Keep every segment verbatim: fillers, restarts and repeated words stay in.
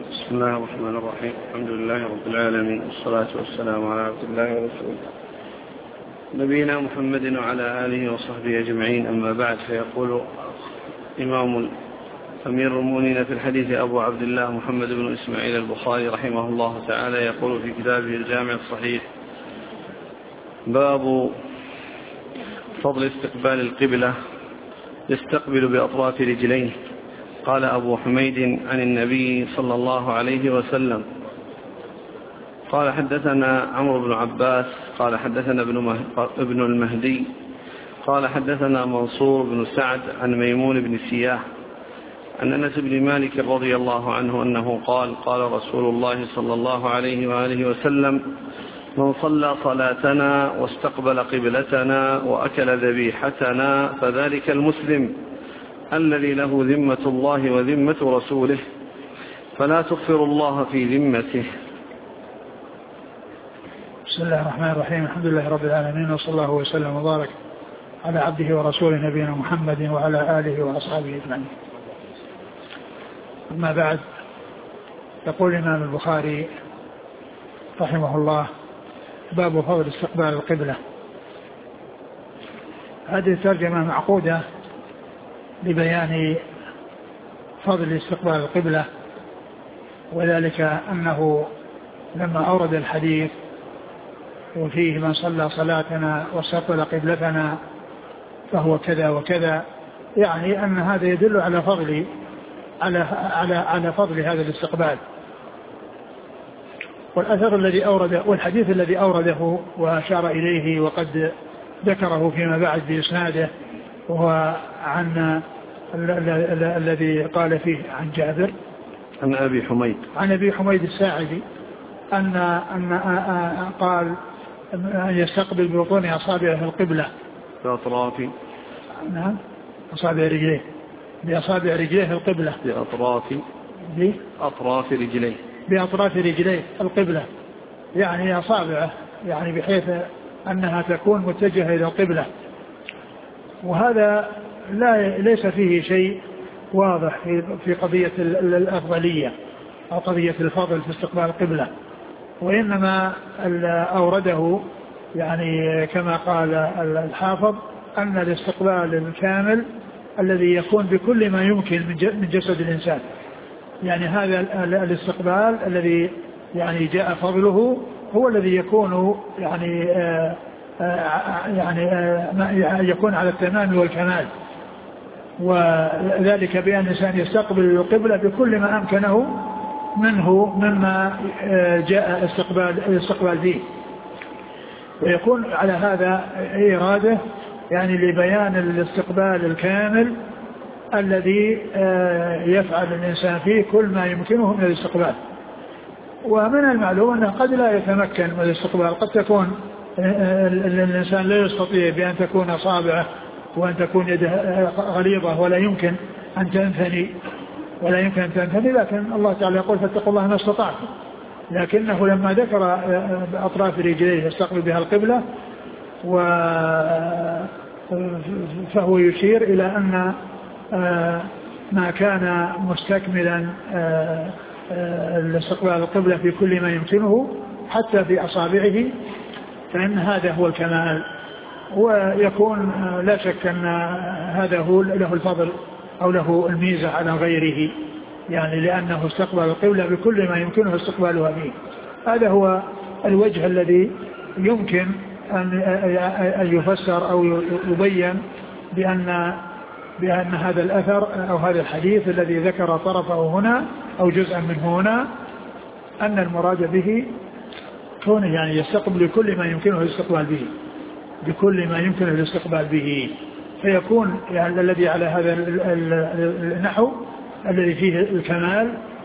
بسم الله الرحمن الرحيم. الحمد لله رب العالمين، والصلاة والسلام على عبد الله ورسوله نبينا محمد وعلى آله وصحبه أجمعين. أما بعد، فيقول إمام أمير المؤمنين في الحديث أبو عبد الله محمد بن إسماعيل البخاري رحمه الله تعالى، يقول في كتابه الجامع الصحيح: باب فضل استقبال القبلة، يستقبل بأطراف رجليه. قال أبو حميد عن النبي صلى الله عليه وسلم قال: حدثنا عمرو بن عباس قال حدثنا ابن المهدي قال حدثنا منصور بن سعد عن ميمون بن سياح عن أنس بن مالك رضي الله عنه أنه قال: قال رسول الله صلى الله عليه وآله وسلم: من صلى صلاتنا واستقبل قبلتنا وأكل ذبيحتنا فذلك المسلم الذي له ذمة الله وذمة رسوله، فلا تغفر الله في ذمته. بسم الله الرحمن الرحيم. الحمد لله رب العالمين، وصلى الله وسلم وبارك على عبده ورسوله نبينا محمد وعلى آله وأصحابه أجمعين. أما بعد، يقول الإمام البخاري رحمه الله: باب فضل استقبال القبلة. هذه الترجمة معقودة لبيان فضل استقبال القبلة، وذلك أنه لما أورد الحديث وفيه من صلى صلاتنا واستقبل قبلتنا فهو كذا وكذا، يعني أن هذا يدل على فضل على على على فضل هذا الاستقبال. والأثر الذي أورده والحديث الذي أورده وأشار إليه وقد ذكره فيما بعد بإسناده، وهو عن الذي قال فيه عن جابر عن أبي حميد عن أبي حميد الساعدي أن أن قال أن يستقبل ببطون أصابعه القبلة بأطراف نعم أصابع رجليه بأصابع رجليه القبلة بأطراف بأطراف رجليه بأطراف رجليه القبلة، يعني أصابعه، يعني بحيث أنها تكون متجهة إلى القبلة. وهذا لا ليس فيه شيء واضح في قضية الأفضلية أو قضية الفضل في استقبال القبلة، وإنما أورده يعني كما قال الحافظ أن الاستقبال الكامل الذي يكون بكل ما يمكن من جسد الإنسان، يعني هذا الاستقبال الذي يعني جاء فضله هو الذي يكون يعني آآ آآ يعني آآ يكون على التمام والكمال، وذلك بأن الإنسان يستقبل القبلة بكل ما أمكنه منه مما جاء استقبال الاستقبال به، ويكون على هذا إرادة يعني لبيان الاستقبال الكامل الذي يفعل الإنسان فيه كل ما يمكنه من الاستقبال. ومن المعلوم أنه قد لا يتمكن من الاستقبال، قد تكون الإنسان لا يستطيع بأن تكون أصابعه وأن تكون يده غليظة ولا يمكن أن تنثني ولا يمكن أن تنثني لكن الله تعالى يقول: فاتقوا الله ما استطعتم. لكنه لما ذكر أطراف رجليه يستقبل بها القبلة فهو يشير إلى أن ما كان مستكملا الاستقبال القبلة في كل ما يمكنه حتى في أصابعه، فإن هذا هو الكمال. ويكون لا شك أن هذا هو له الفضل أو له الميزة على غيره، يعني لأنه استقبل القبلة بكل ما يمكنه استقبالها به. هذا هو الوجه الذي يمكن أن يفسر أو يبين بأن بأن هذا الأثر أو هذا الحديث الذي ذكر طرفه هنا أو جزءا منه هنا أن المراد به كونه يعني يستقبل كل ما يمكنه الاستقبال به بكل ما يمكنه الاستقبال به، فيكون يعني الذي على هذا النحو الذي فيه الكمال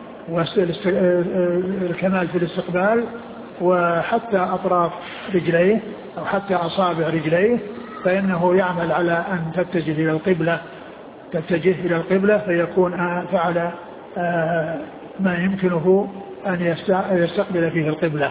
والكمال في الاستقبال، وحتى أطراف رجليه أو حتى أصابع رجليه فإنه يعمل على أن تتجه إلى القبلة تتجه إلى القبلة فيكون فعل ما يمكنه أن يستقبل فيه القبلة.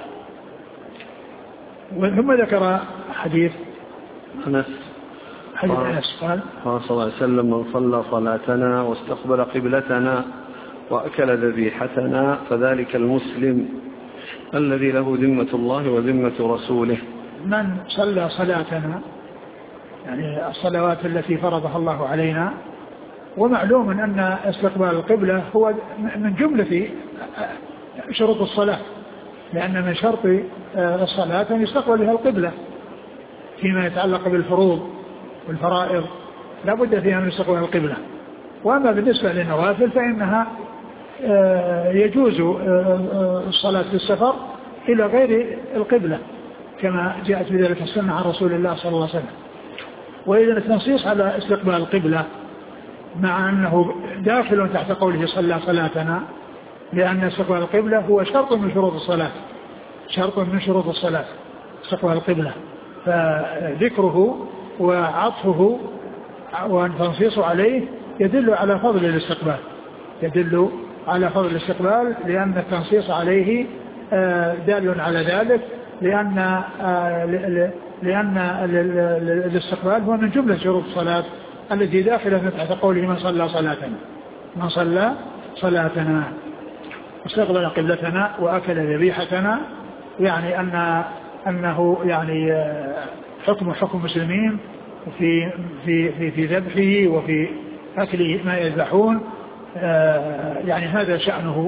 ثم ذكر حديث أنس حديث أنس قال: قال صلى الله عليه وسلم: من صلى صلاتنا واستقبل قبلتنا وأكل ذبيحتنا فذلك المسلم الذي له ذمة الله وذمة رسوله. من صلى صلاتنا يعني الصلوات التي فرضها الله علينا، ومعلوم أن استقبال القبلة هو من جملة شروط الصلاة، لأن من شرط الصلاة أن يستقبل بها القبلة فيما يتعلق بالفروض والفرائض، لا بد فيها من استقبال القبلة. وأما بالنسبة للنوافل فإنها يجوز الصلاة في السفر إلى غير القبلة كما جاءت بذلك السنة عن رسول الله صلى الله عليه وسلم. وإذا التنصيص على استقبال القبلة مع أنه داخل تحت قوله صلى صلاتنا، لأن استقبال القبلة هو شرط من شروط الصلاة، شرط من شروط الصلاة استقبال القبلة، فذكره وعطفه والتنصيص عليه يدل على فضل الاستقبال، يدل على فضل الاستقبال لأن التنصيص عليه دال على ذلك، لأن لأن الاستقبال هو من جملة شروط الصلاة التي داخلة تحت قوله من صلى صلاتنا، من صلى صلاتنا استقبل قبلتنا وأكل ذبيحتنا، يعني أن أنه يعني حكم حكم المسلمين في في في في ذبحه وفي أكله ما يذبحون، يعني هذا شأنه.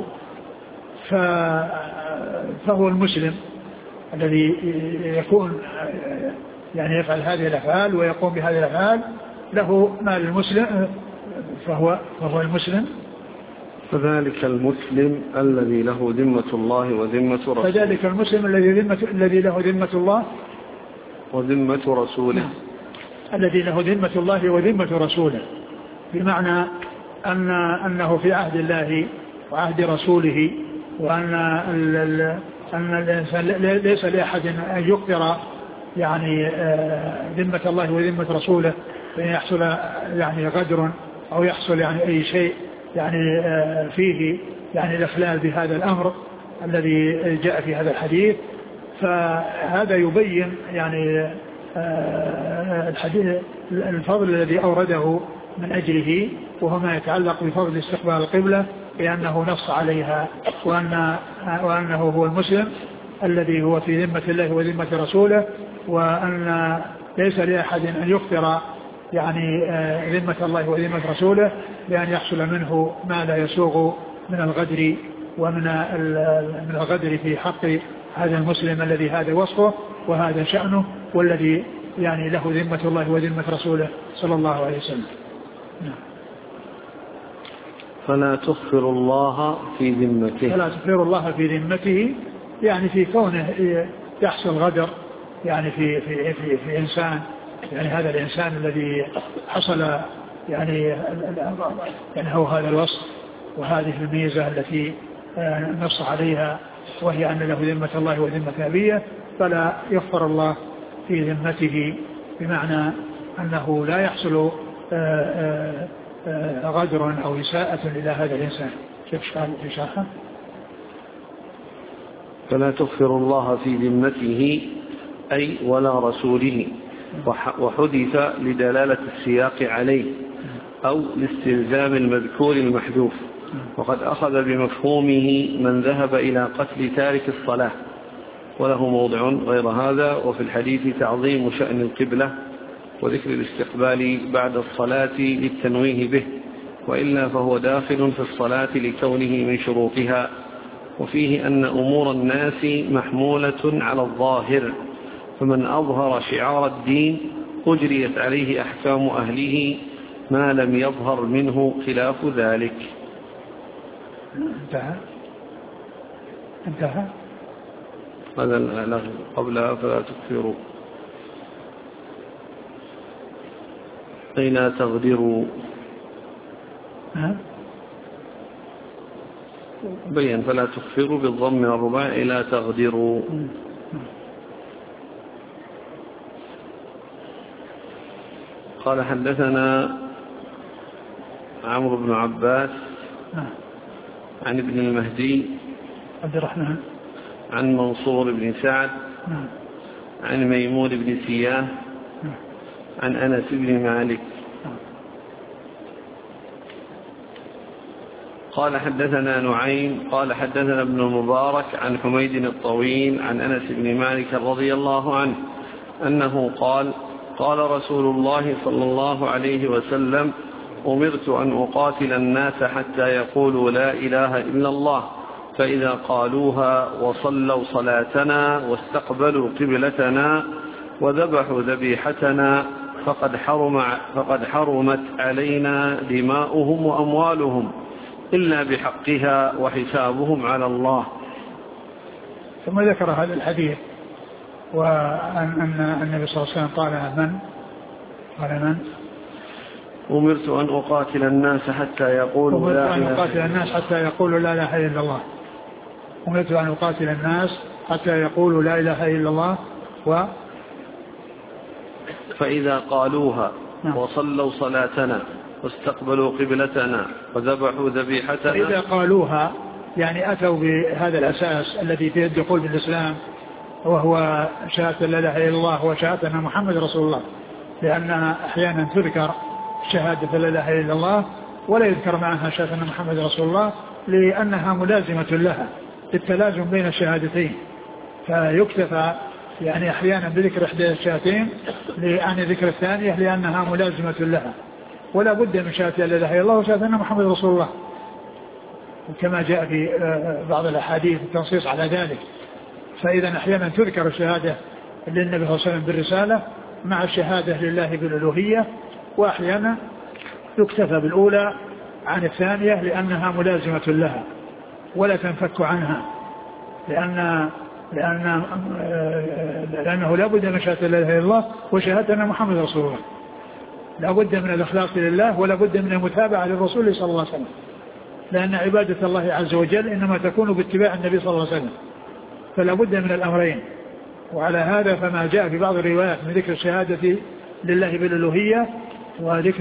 فهو المسلم الذي يكون يعني يفعل هذه الأفعال ويقوم بهذه الأفعال، له مال المسلم، فهو فهو المسلم. فذلك المسلم الذي له ذمة الله وذمة رسوله. فذلك المسلم الذي ذمة الذي له ذمة الله وذمة رسوله. الذي له ذمة الله وذمة رسوله، بمعنى أن أنه في عهد الله وعهد رسوله، وأن أن الإنسان ليس لأحد أن يقدر يعني ذمة الله وذمة رسوله فإن يحصل يعني غدر أو يحصل يعني أي شيء يعني فيه يعني الإخلال بهذا الأمر الذي جاء في هذا الحديث. فهذا يبين يعني الحديث الفضل الذي أورده من أجله، وهو ما يتعلق بفضل استقبال القبلة لأنه نص عليها، وأن وأنه هو المسلم الذي هو في ذمة الله وذمة رسوله، وأن ليس لأحد أن يخطر يعني ذمة الله وذمة رسوله بأن يحصل منه ما لا يسوغ من الغدر ومن من الغدر في حق هذا المسلم الذي هذا وصفه وهذا شأنه، والذي يعني له ذمة الله وذمة رسوله صلى الله عليه وسلم. فلا تخفر الله في ذمته. فلا تخفر الله في ذمته، يعني في كونه يحصل غدر يعني في في في, في إنسان، يعني هذا الإنسان الذي حصل يعني يعني هو هذا الوصف وهذه الميزة التي نص عليها، وهي أن له ذمة الله وذمة نبيه، فلا يغفر الله في ذمته، بمعنى أنه لا يحصل غدر أو إساءة إلى هذا الإنسان. كيف قال في شرحه؟ فلا تغفر الله في ذمته أي ولا رسوله، وحدث لدلالة السياق عليه أو لاستلزام المذكور المحذوف، وقد أخذ بمفهومه من ذهب إلى قتل تارك الصلاة، وله موضع غير هذا. وفي الحديث تعظيم شأن القبلة وذكر الاستقبال بعد الصلاة للتنويه به، وإلا فهو داخل في الصلاة لكونه من شروطها. وفيه أن أمور الناس محمولة على الظاهر، فمن أظهر شعار الدين أجريت عليه أحكام أهله ما لم يظهر منه خلاف ذلك. انتهى انتهى هذا قبلها فلا تكفروا أي لا تغدروا. بين فلا تكفروا بالضم من الرباع لا تغدروا. قال حدثنا عمرو بن عباس عن ابن المهدي عبد الرحمن عن منصور بن سعد عن ميمون بن سياه عن أنس بن مالك قال حدثنا نعيم قال حدثنا ابن المبارك عن حميد الطويل عن أنس بن مالك رضي الله عنه أنه قال قال رسول الله صلى الله عليه وسلم أمرت أن أقاتل الناس حتى يقولوا لا إله إلا الله فإذا قالوها وصلوا صلاتنا واستقبلوا قبلتنا وذبحوا ذبيحتنا فقد حرم فقد حرمت علينا دماؤهم وأموالهم إلا بحقها وحسابهم على الله. ثم ذكر هذا الحديث وأن أن النبي صلى الله عليه وسلم قال من قال من أمرت أن أقاتل الناس حتى يقولوا لا أمرت أن أقاتل الناس حتى يقولوا لا إله إلا الله أمرت أن أقاتل الناس حتى يقولوا لا إله إلا الله و فإذا قالوها وصلوا صلاتنا واستقبلوا قبلتنا وذبحوا ذبيحتنا. فإذا قالوها يعني أتوا بهذا الأساس الذي فيه الدخول في الإسلام وهو شهادة لا إله إلا الله وشهادة أن محمد رسول الله، لأنها أحيانا تذكر شهادة لا إله إلا الله ولا يذكر معها شهادة أن محمد رسول الله لأنها ملازمة لها التلازم بين الشهادتين، فيكتفى يعني أحيانا بذكر إحدى الشهادتين عن ذكر الثانية لأنها ملازمة لها، ولا بد من شهادة لا إله إلا الله وشهادة أن محمد رسول الله كما جاء في بعض الأحاديث التنصيص على ذلك. فإذا أحيانا تذكر الشهادة للنبي صلى الله عليه وسلم بالرسالة مع الشهادة لله بالألوهية، وأحيانا يكتفى بالأولى عن الثانية لأنها ملازمة لها ولا تنفك عنها، لأن لأن لأنه لا بد من شهادة لا إله إلا الله وشهادة أن محمد رسول الله، لا بد من الإخلاص لله ولا بد من المتابعة للرسول صلى الله عليه وسلم، لأن عبادة الله عز وجل إنما تكون باتباع النبي صلى الله عليه وسلم، فلا بد من الأمرين. وعلى هذا فما جاء في بعض الروايات من ذكر الشهادة لله بالألوهية وذكر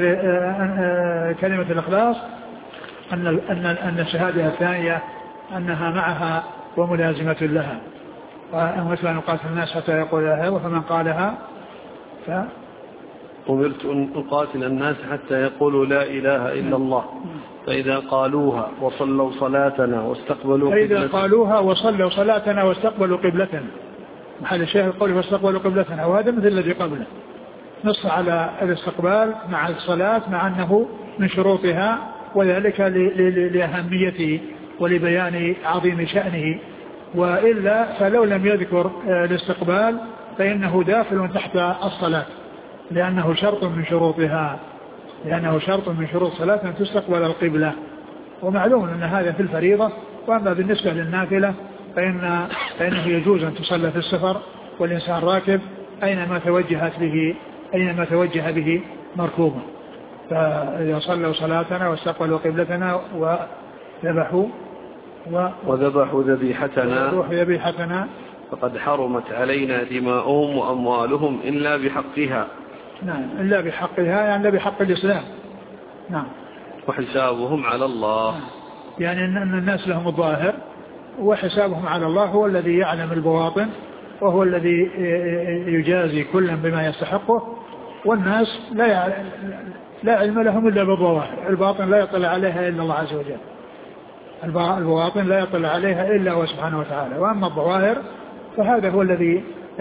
كلمة الإخلاص أن أن أن الشهادة الثانية أنها معها وملازمة لها. ومثل أن أقاتل الناس حتى يقول لها وفمن قالها ف أمرت أن أقاتل الناس حتى يقولوا لا إله إلا الله فإذا قالوها وصلوا صلاتنا واستقبلوا قبلتنا فإذا قالوها وصلوا صلاتنا واستقبلوا قبلتنا، محل الشيخ القول واستقبلوا قبلتنا، وهذا مثل الذي قبله نص على الاستقبال مع الصلاة مع أنه من شروطها، وذلك لأهميته ولبيان عظيم شأنه، وإلا فلو لم يذكر الاستقبال فإنه داخل تحت الصلاة لأنه شرط من شروطها لأنه شرط من شروط صلاة أن تستقبل القبلة، ومعلوم أن هذا في الفريضة. وأما بالنسبة للنافلة فإن فإنه يجوز أن تصلى في السفر والإنسان راكب أينما توجهت به أينما توجه به مركوبا. فإذا صلوا صلاتنا واستقبلوا قبلتنا وذبحوا و... وذبحوا ذبيحتنا ذبيحتنا فقد حرمت علينا دماؤهم وأموالهم إلا بحقها. نعم إلا بحقها يعني إلا بحق الإسلام. نعم. وحسابهم على الله. نعم. يعني أن الناس لهم الظاهر وحسابهم على الله هو الذي يعلم البواطن وهو الذي يجازي كلا بما يستحقه، والناس لا يعلم لا علم لهم إلا بالظواهر، الباطن لا يطلع عليها إلا الله عز وجل، البواطن لا يطلع عليها إلا هو سبحانه وتعالى. وأما الظواهر فهذا هو الذي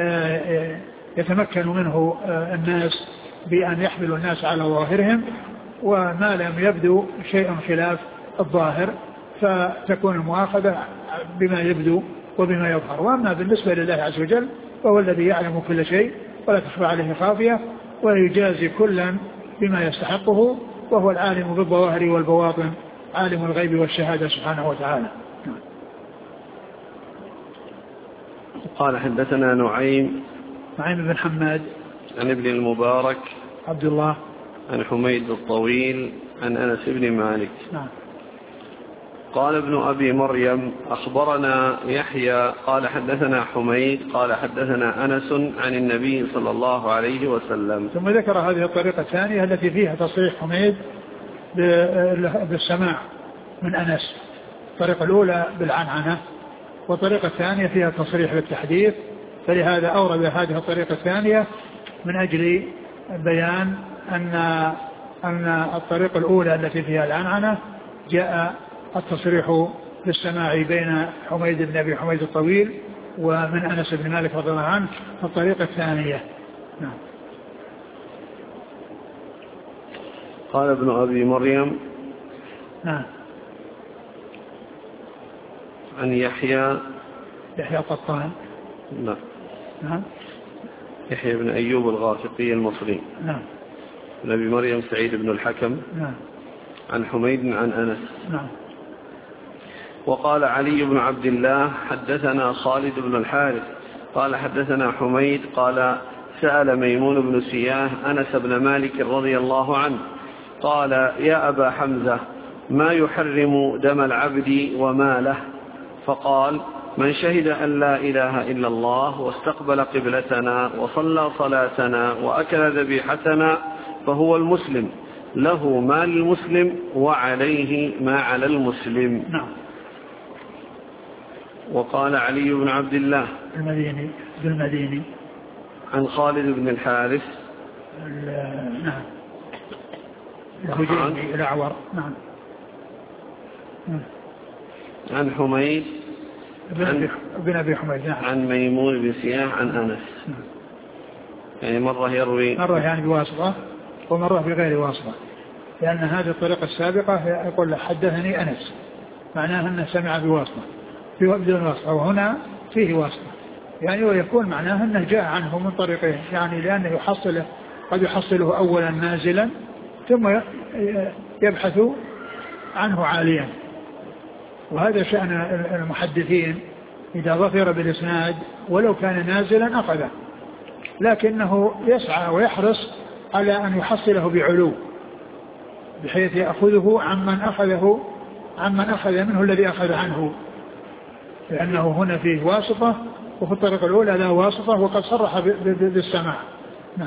يتمكن منه الناس بأن يحملوا الناس على ظواهرهم، وما لم يبدو شيء خلاف الظاهر فتكون المؤاخذة بما يبدو وبما يظهر. وأما بالنسبة لله عز وجل فهو الذي يعلم كل شيء ولا تخفى عليه خافية ويجازي كلا بما يستحقه، وهو العالم بالظواهر والبواطن عالم الغيب والشهادة سبحانه وتعالى. قال حدثنا نعيم نعيم بن حماد عن ابن المبارك عبد الله عن حميد الطويل عن أنس بن مالك. نعم. قال ابن أبي مريم أخبرنا يحيى قال حدثنا حميد قال حدثنا أنس عن النبي صلى الله عليه وسلم. ثم ذكر هذه الطريقة الثانية التي فيها تصريح حميد بالسماع من أنس، الطريقة الأولى بالعنعنة والطريقة الثانية فيها تصريح بالتحديث، فلهذا أورد هذه الطريقة الثانية من أجل بيان أن أن الطريقة الأولى التي فيها العنعنة جاء التصريح بالسماع بين حميد بن أبي حميد الطويل ومن أنس بن مالك رضي الله عنه في الطريقة الثانية. نعم. قال ابن أبي مريم نعم عن يحيى يحيى القطان. نعم. نعم. يحيى بن أيوب الغافقي المصري. نعم. عن أبي مريم سعيد بن الحكم. نعم. عن حميد عن أنس. نعم. وقال علي بن عبد الله حدثنا خالد بن الحارث قال حدثنا حميد قال سأل ميمون بن سياه أنس بن مالك رضي الله عنه قال يا أبا حمزة ما يحرم دم العبد وماله؟ فقال من شهد أن لا إله إلا الله واستقبل قبلتنا وصلى صلاتنا وأكل ذبيحتنا فهو المسلم، له ما للمسلم وعليه ما على المسلم. نعم. وقال علي بن عبد الله المديني بالمديني عن خالد بن الحارث نعم الهجيمي الأعور. نعم. عن حميد بن أبي حميد. نعم. عن ميمون بن سياه عن أنس. نعم. يعني مرة يروي مرة يعني بواسطة ومرة بغير واسطة، لأن هذه الطريقة السابقة يقول حدثني أنس معناها أنه سمع بواسطة بدون واسطة، وهنا فيه واسطة يعني ويكون معناها أنه جاء عنه من طريقه، يعني لأنه يحصله قد يحصله أولا نازلا ثم يبحث عنه عاليا. وهذا شأن المحدثين إذا ظفر بالإسناد ولو كان نازلا أخذه، لكنه يسعى ويحرص على أن يحصله بعلو بحيث يأخذه عمن أخذه عمن أخذ منه الذي أخذ عنه، لأنه هنا فيه واسطة وفي الطريقة الأولى لا واسطة وقد صرح بالسماع. نعم.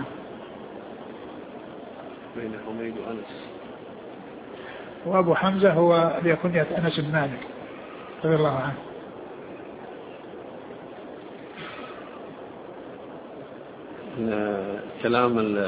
بين حميد وأنس. وأبو حمزة هو ليكنية أنس بن مالك رضي الله عنه. كلام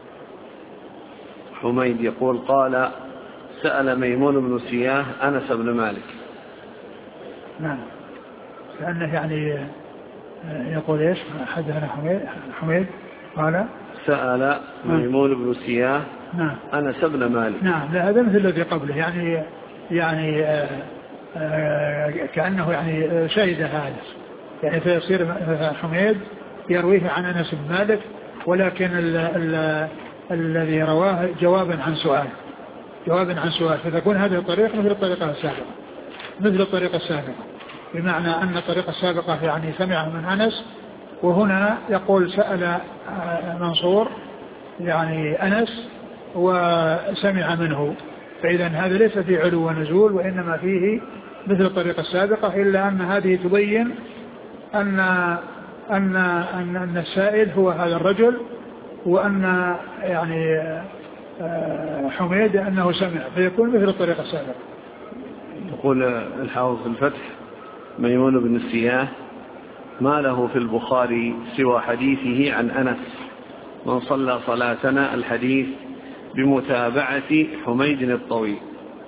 حميد يقول قال سأل ميمون بن سياه أنس بن مالك. نعم. لأنه يعني يقول إيش حدثنا حميد حميد قال سأل ميمون بن سياه نعم أنس بن مالك. نعم. لا هذا مثل الذي قبله، يعني يعني آآ آآ كأنه يعني شهد هذا، يعني فيصير حميد يرويه عن أنس بن مالك، ولكن ال ال الذي رواه جوابا عن سؤال جوابا عن سؤال فتكون هذه الطريقة مثل الطريقة السابقة مثل الطريقة السابقة بمعنى أن الطريقة السابقة يعني سمع من أنس، وهنا يقول سأل منصور يعني أنس وسمع منه، فإذا هذا ليس فيه علو ونزول وإنما فيه مثل الطريقة السابقة، إلا أن هذه تبين أن أن أن, أن السائل هو هذا الرجل، وأن يعني حميد أنه سمع، فيكون مثل الطريقة السابقة. يقول الحافظ في الفتح ميمون بن سياه ما له في البخاري سوى حديثه عن أنس من صلى صلاتنا الحديث بمتابعة حميد الطويل.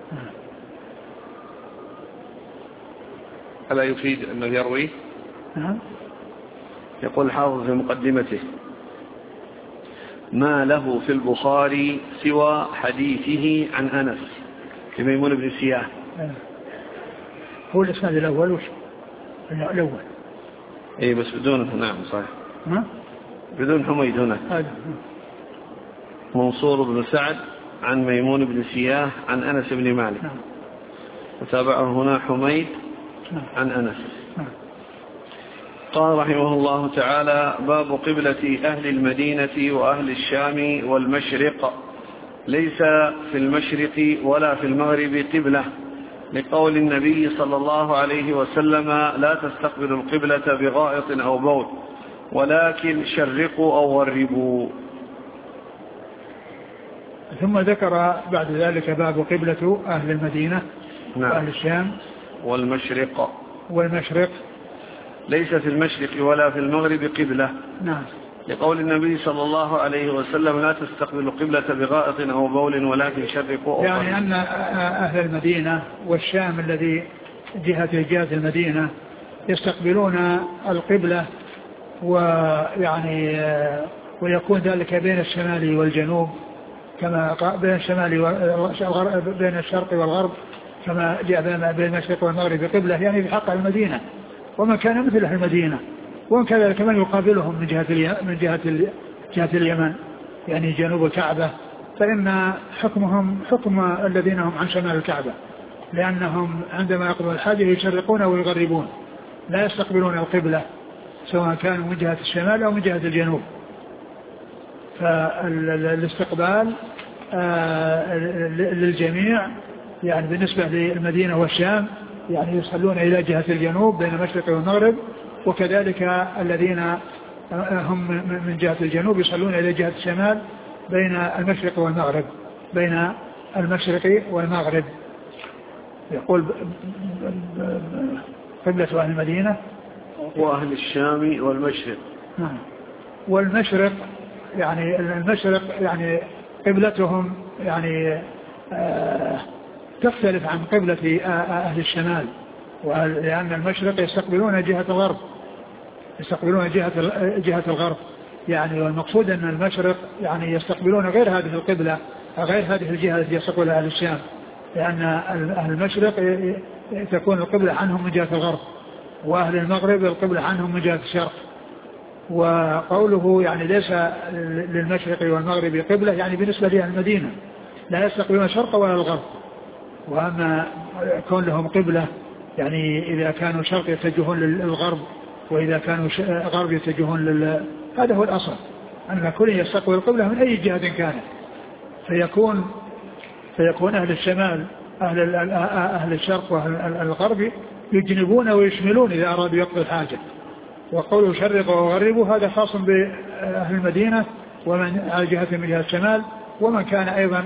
ألا يفيد أنه يروي؟ يقول الحافظ في مقدمته ما له في البخاري سوى حديثه عن أنس لميمون بن سياه. هو الإسناد الأول وش الأول إيه بس بدون نعم صحيح ها؟ بدون حميد هنا هذا منصور بن سعد عن ميمون بن سياه عن أنس بن مالك. نعم. وتابعه هنا حميد نعم. عن أنس. نعم. قال رحمه الله تعالى باب قبلة أهل المدينة وأهل الشام والمشرق ليس في المشرق ولا في المغرب قبلة، لقول النبي صلى الله عليه وسلم لا تستقبلوا القبلة بغائط أو بول ولكن شرقوا أو غربوا. ثم ذكر بعد ذلك باب قبلة أهل المدينة. نعم. وأهل الشام والمشرق والمشرق ليس في المشرق ولا في المغرب قبلة. نعم. لقول النبي صلى الله عليه وسلم لا تستقبلوا القبلة بغائط أو بول ولكن شرقوا. يعني أن أهل المدينة والشام الذي جهة جهة المدينة يستقبلون القبلة، ويعني ويكون ذلك بين الشمال والجنوب كما بين الشمال بين الشرق والغرب كما جاء بين المشرق والمغرب قبلة، يعني في حق المدينة ومن كان مثل أهل المدينة، ومن كذلك من يقابلهم من جهة من جهة جهة اليمن يعني جنوب الكعبة، فإن حكمهم حكم الذين هم عن شمال الكعبة، لأنهم عندما يقضوا الحاجة يشرقون ويغربون، لا يستقبلون القبلة سواء كانوا من جهة الشمال أو من جهة الجنوب. فالاستقبال للجميع يعني بالنسبة للمدينة والشام يعني يصلون إلى جهة الجنوب بين المشرق والمغرب، وكذلك الذين هم من جهة الجنوب يصلون إلى جهة الشمال بين المشرق والمغرب بين المشرق والمغرب. يقول قبلة أهل المدينة وأهل الشام والمشرق. نعم. والمشرق يعني المشرق يعني قبلتهم يعني آه تختلف عن قبلة أهل الشمال، لأن المشرق يستقبلون جهة الغرب يستقبلون جهة جهة الغرب يعني، والمقصود أن المشرق يعني يستقبلون غير هذه القبلة غير هذه الجهة التي يستقبلها أهل الشام، لأن أهل المشرق تكون القبلة عنهم من جهة الغرب، وأهل المغرب القبلة عنهم من جهة الشرق. وقوله يعني ليس للمشرق والمغرب قبلة يعني بالنسبة لأهل المدينة لا يستقبلون الشرق ولا الغرب، وأما كون لهم قبلة يعني إذا كانوا شرق يتجهون للغرب وإذا كانوا غرب يتجهون لل هذا هو الأصل، أن كل يستقبل القبلة من أي جهة كانت، فيكون فيكون أهل الشمال أهل أهل الشرق وأهل الغرب يجنبون ويشملون إذا أرادوا يقضوا الحاجة. وقوله شرقوا وغربوا هذا خاص بأهل المدينة ومن على جهة من جهة الشمال، ومن كان أيضا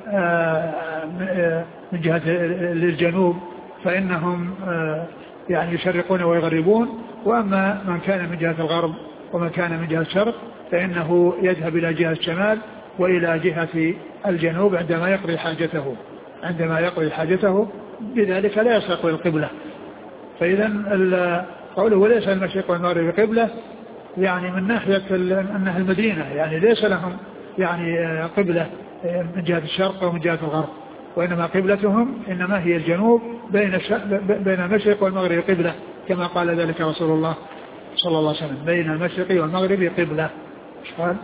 من جهة الجنوب فإنهم يعني يشرقون ويغربون، وأما من كان من جهة الغرب ومن كان من جهة الشرق فإنه يذهب إلى جهة الشمال وإلى جهة الجنوب عندما يقضي حاجته عندما يقضي حاجته بذلك لا يستقبل القبلة. فإذا قوله وليس المشرق والمغرب قبلة يعني من ناحية أنها المدينة يعني ليس لهم يعني قبلة من جهة الشرق ومن جهة الغرب، وإنما قبلتهم إنما هي الجنوب بين بين المشرق والمغرب قبلة كما قال ذلك رسول الله صلى الله عليه وسلم بين المشرق والمغرب قبلة. ايش قال؟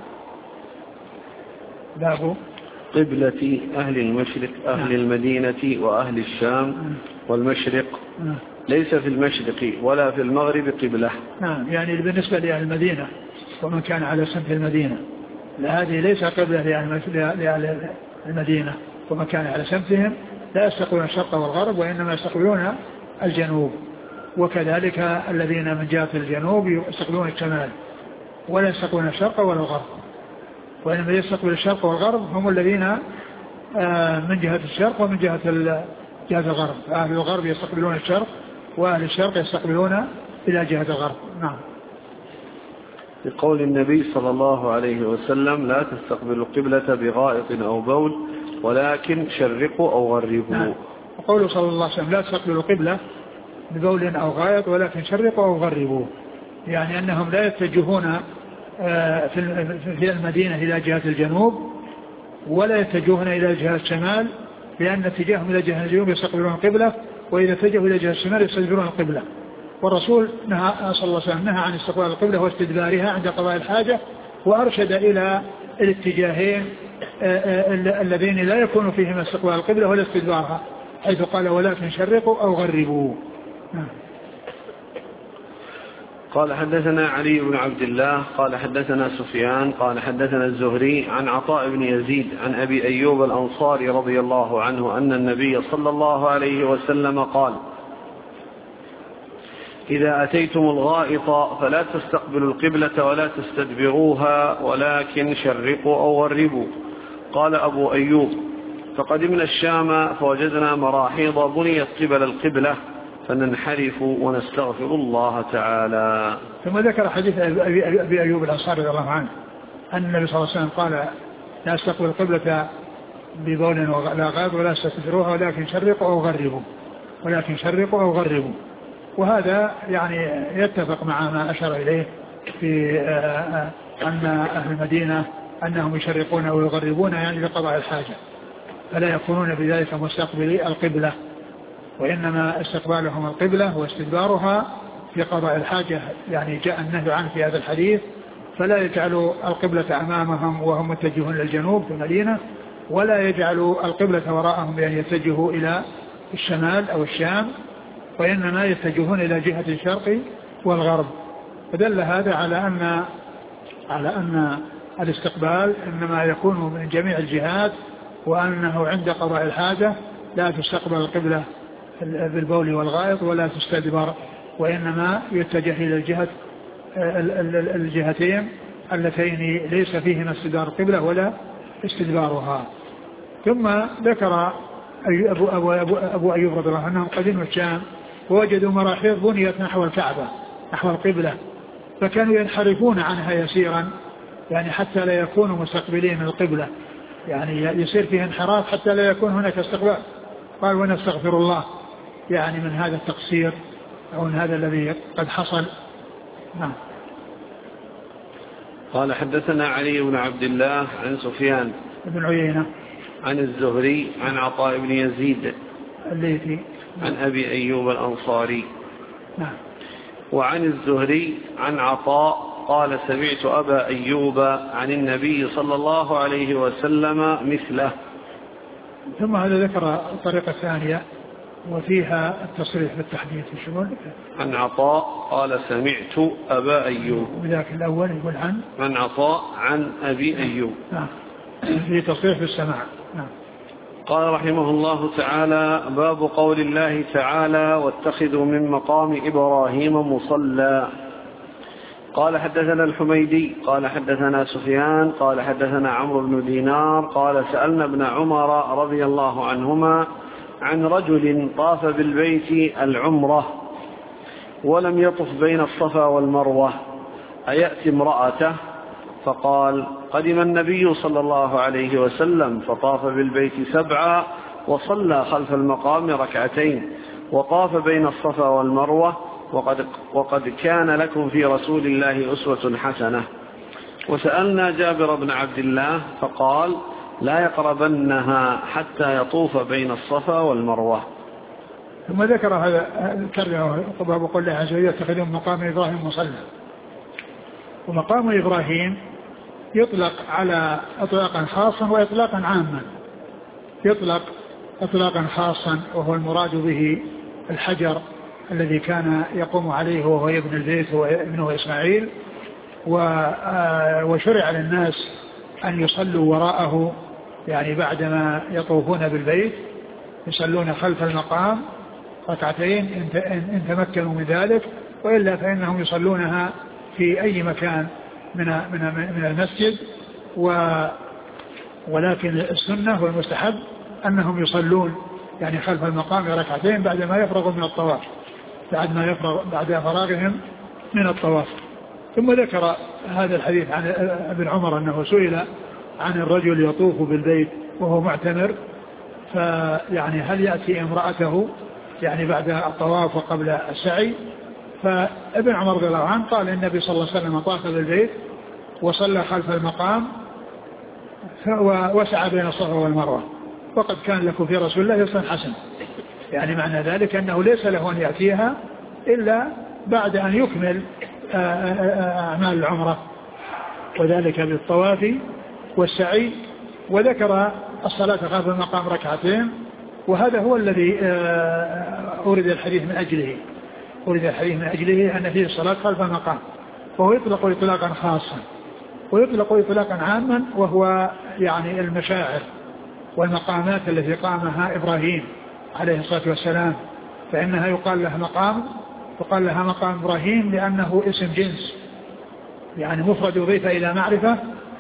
باب قبلة أهل المشرق أهل المدينة وأهل الشام والمشرق ليس في المشرق ولا في المغرب قبلة. نعم يعني بالنسبة لأهل المدينة ومن كان على سمت المدينة لا هذه ليس قبلة لأهل المدينة ومن كان على سمتهم لا يستقبلون الشرق والغرب وإنما يستقبلون الجنوب، وكذلك الذين من جهة الجنوب يستقبلون الشمال ولا يستقبلون الشرق ولا الغرب، وإنما يستقبل الشرق والغرب هم الذين من جهة الشرق ومن جهة جهة الغرب. أهل الغرب يستقبلون الشرق وأهل الشرق يستقبلون إلى جهة الغرب. نعم. بقول النبي صلى الله عليه وسلم لا تستقبلوا القبلة بغائط أو بول ولكن شرقوا أو غربوا. نعم. وقوله صلى الله عليه وسلم لا تستقبلوا القبلة ببول أو غائط ولكن شرقوا أو غربوا، يعني أنهم لا يتجهون في المدينة إلى جهة الجنوب ولا يتجهون إلى جهة الشمال، لأن اتجاههم إلى جهة الجنوب يستقبلون القبلة، وإذا اتجهوا إلى جهة الشمال يستدبرون القبلة. والرسول نهى صلى الله عليه وسلم نهى عن استقبال القبلة واستدبارها عند قضاء الحاجة، وأرشد إلى الاتجاهين الذين لا يكون فيهما استقبال القبلة ولا استدبارها، حيث قال ولكن شرقوا أو غربوا. قال حدثنا علي بن عبد الله قال حدثنا سفيان قال حدثنا الزهري عن عطاء بن يزيد عن أبي أيوب الأنصاري رضي الله عنه أن النبي صلى الله عليه وسلم قال إذا أتيتم الغائط فلا تستقبلوا القبلة ولا تستدبروها ولكن شرقوا أو غربوا. قال أبو أيوب فقدمنا الشام فوجدنا مراحيض بنيت قبل القبلة فننحرف ونستغفر الله تعالى. ثم ذكر حديث أبي, أبي أيوب الأنصاري رضي الله عنه أن النبي صلى الله عليه وسلم قال لا استقبل القبلة ببول ولا غائط ولا استدبروها ولكن شرقوا أو غربوا ولكن شرقوا أو غربوا. وهذا يعني يتفق مع ما أشار إليه في أن أهل المدينة أنهم يشرقون أو يغربون يعني لقضاء الحاجة، فلا يكونون بذلك مستقبلي القبلة، وإنما استقبالهم القبلة واستدبارها في قضاء الحاجة. يعني جاء النهي عنه في هذا الحديث، فلا يجعلوا القبلة أمامهم وهم متجهون للجنوب في المدينة، ولا يجعلوا القبلة وراءهم بأن يتجهوا إلى الشمال أو الشام، وإنما يتجهون إلى جهة الشرق والغرب. فدل هذا على أن على أن الاستقبال إنما يكون من جميع الجهات، وأنه عند قضاء الحاجة لا تستقبل القبلة بالبول والغائط ولا تستدبر، وإنما يتجه إلى الجهة الجهتين اللتين ليس فيهما استدبار القبلة ولا استدبارها. ثم ذكر أبو, أبو, أبو, أبو أيوب رضي الله عنه قدموا الشام ووجدوا مراحيض بنيت نحو الكعبة نحو القبلة، فكانوا ينحرفون عنها يسيرا يعني حتى لا يكونوا مستقبلين القبلة، يعني يصير فيها انحراف حتى لا يكون هناك استقبال. قال ونستغفر الله يعني من هذا التقصير أو من هذا الذي قد حصل. نعم. قال حدثنا علي بن عبد الله عن سفيان بن عيينة عن الزهري عن عطاء بن يزيد الليثي عن أبي أيوب الأنصاري. نعم. وعن الزهري عن عطاء قال سمعت أبا أيوب عن النبي صلى الله عليه وسلم مثله. ثم هذا ذكر الطريقة الثانية وفيها التصريح بالتحديث الشمول. عن عطاء قال سمعت أبا أيوب، وذاك الأول يقول عن عن عطاء عن أبي أيوب. نعم. في تصريح بالسماع. نعم. قال رحمه الله تعالى باب قول الله تعالى واتخذوا من مقام إبراهيم مصلى. قال حدثنا الحميدي قال حدثنا سفيان قال حدثنا عمرو بن دينار قال سألنا ابن عمر رضي الله عنهما عن رجل طاف بالبيت العمرة ولم يطف بين الصفا والمروة أيأتي امرأته؟ فقال قدم النبي صلى الله عليه وسلم فطاف بالبيت سبعا وصلى خلف المقام ركعتين وطاف بين الصفا والمروة وقد, وقد كان لكم في رسول الله أسوة حسنة. وسألنا جابر بن عبد الله فقال لا يقربنها حتى يطوف بين الصفا والمروة. ثم ذكر هذا الكرر باب قول الله عز وجل يتخذون مقام إبراهيم مصلى. ومقام إبراهيم يطلق على إطلاقا خاصا وإطلاقا عاما. يطلق إطلاقا خاصا وهو المراد به الحجر الذي كان يقوم عليه وهو ابن البيت وابنه إسماعيل، وشرع للناس أن يصلوا وراءه يعني بعدما يطوفون بالبيت يصلون خلف المقام ركعتين إن تمكنوا من ذلك، وإلا فإنهم يصلونها في أي مكان من من من المسجد. ولكن السنة والمستحب أنهم يصلون يعني خلف المقام ركعتين بعدما يفرغوا من الطواف بعد ما يفرغ بعد فراغهم من الطواف. ثم ذكر هذا الحديث عن ابن عمر أنه سئل عن الرجل يطوف بالبيت وهو معتمر، فيعني هل يأتي امرأته يعني بعد الطواف وقبل السعي؟ فابن عمر رضي الله عنه قال النبي صلى الله عليه وسلم طاف بالبيت وصلى خلف المقام وسعى بين الصفا والمروة وقد كان لكم في رسول الله أسوة حسنة. يعني معنى ذلك أنه ليس له أن يأتيها إلا بعد أن يكمل أعمال العمرة وذلك بالطواف والسعي. وذكر الصلاة خلف المقام ركعتين، وهذا هو الذي أورد الحديث من أجله أورد الحديث من أجله أن فيه الصلاة خلف المقام، وهو يطلق إطلاقا خاصا ويطلق إطلاقا عاما، وهو يعني المشاعر والمقامات التي قامها إبراهيم عليه الصلاة والسلام، فإنها يقال لها مقام وقال لها مقام إبراهيم لأنه اسم جنس يعني مفرد يضيف إلى معرفة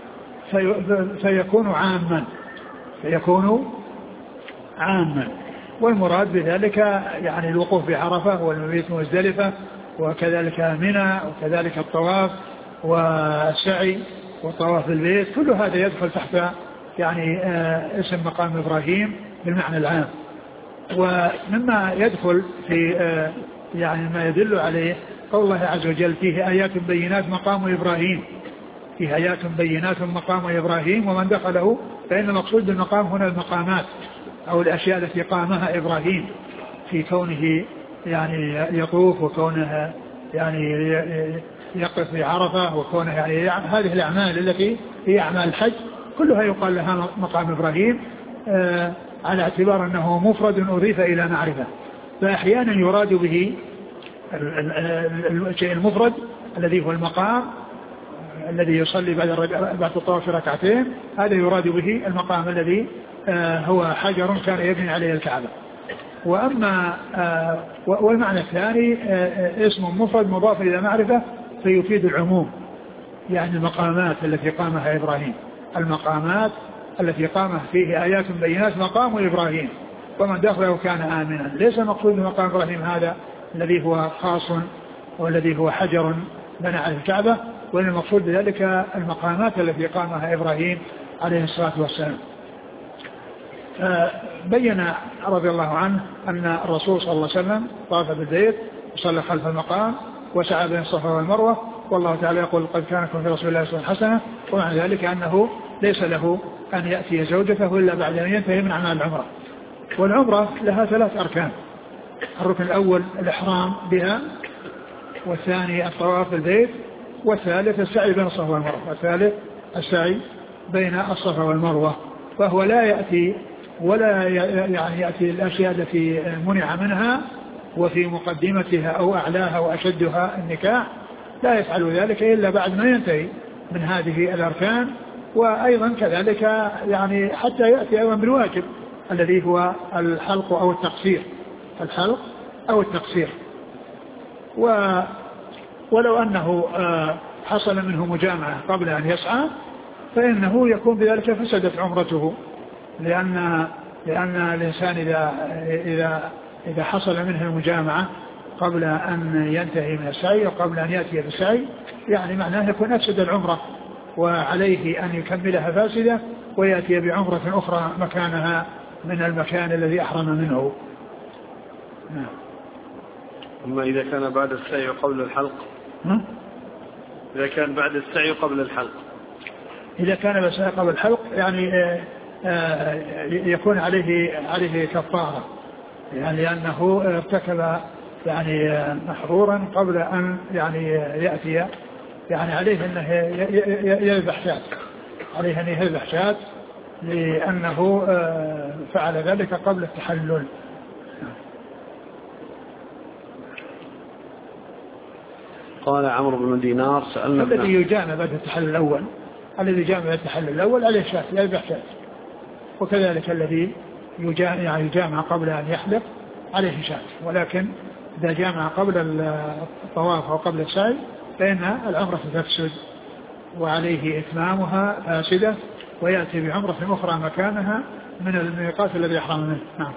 في فيكون عاما فيكون عاما والمراد بذلك يعني الوقوف بعرفة والمبيت مزدلفة وكذلك منى وكذلك الطواف والسعي والطواف بالبيت، كل هذا يدخل تحت يعني اسم مقام إبراهيم بالمعنى العام. ومما يدخل في يعني ما يدل عليه قول الله عز وجل فيه آيات بينات مقام إبراهيم، فيه آيات بينات مقام إبراهيم ومن دخله، فإن المقصود بالمقام هنا المقامات أو الأشياء التي قامها إبراهيم في كونه يعني يطوف وكونه يعني يقف بعرفة وكونه يعني هذه الأعمال التي هي أعمال الحج كلها يقال لها مقام إبراهيم آه على اعتبار أنه مفرد أضيف إلى معرفة. فأحيانا يراد به الشيء المفرد الذي هو المقام الذي يصلي بعد بعد الطواف ركعتين، هذا يراد به المقام الذي آه هو حجر كان يبني عليه الكعبة. وأما آه والمعنى الثاني آه اسم مفرد مضاف إلى معرفة فيفيد العموم، يعني المقامات التي قامها إبراهيم، المقامات التي قامه فيه آيات بينات مقام إبراهيم ومن دخله كان آمنا. ليس مقصود بمقام إبراهيم هذا الذي هو خاص والذي هو حجر بنى على الكعبة، وإن المقصود بذلك المقامات التي قامها إبراهيم عليه الصلاة والسلام. بين رضي الله عنه أن الرسول صلى الله عليه وسلم طاف بالبيت وصلى خلف المقام وسعى بين الصفا والمروة، والله تعالى يقول قد كان لكم في رسول الله أسوة حسنة، ومع ذلك أنه ليس له أن يأتي زوجته إلا بعد أن ينتهي من أعمال العمرة. والعمرة لها ثلاث أركان: الركن الأول الإحرام بها، والثاني الطواف بالبيت، والثالث السعي بين الصفا والمروة، والثالث السعي بين الصفا والمروة. فهو لا يأتي ولا يعني يأتي الأشياء التي منع منها وفي مقدمتها أو أعلاها وأشدها النكاح، لا يفعل ذلك إلا بعد ما ينتهي من هذه الأركان. وأيضا كذلك يعني حتى يأتي أيضا بالواجب الذي هو الحلق أو التقصير، الحلق أو التقصير. و ولو أنه حصل منه مجامعة قبل أن يسعى فإنه يكون بذلك فسدت عمرته، لأن لأن الإنسان إذا إذا إذا حصل منه المجامعة قبل أن ينتهي من السعي وقبل أن يأتي بالسعي يعني معناه يكون أفسد العمرة، وعليه أن يكملها فاسدة ويأتي بعمرة أخرى مكانها من المكان الذي أحرم منه. نعم. أما إذا كان بعد السعي قبل الحلق؟ م? إذا كان بعد السعي قبل الحلق، إذا كان بالسعي قبل الحلق يعني آآ آآ يكون عليه عليه كفارة، يعني لأنه ارتكب يعني محظورا قبل أن يعني يأتي، يعني عليه أنه يذبح شاة، عليه أن يذبح شاة لأنه فعل ذلك قبل التحلل. قال عمرو بن دينار سألنا الذي يجامع بعد التحلل الأول، الذي يجامع التحلل الأول عليه شاة يذبح شاة، وكذلك الذي يجامع, يعني يجامع قبل أن يحلق عليه شاة. ولكن إذا جامع قبل الطواف أو قبل السعي فإن العمرة تفسد وعليه إتمامها فاسدة، ويأتي بعمرة أخرى مكانها من الميقات الذي يحرم منه. نعم.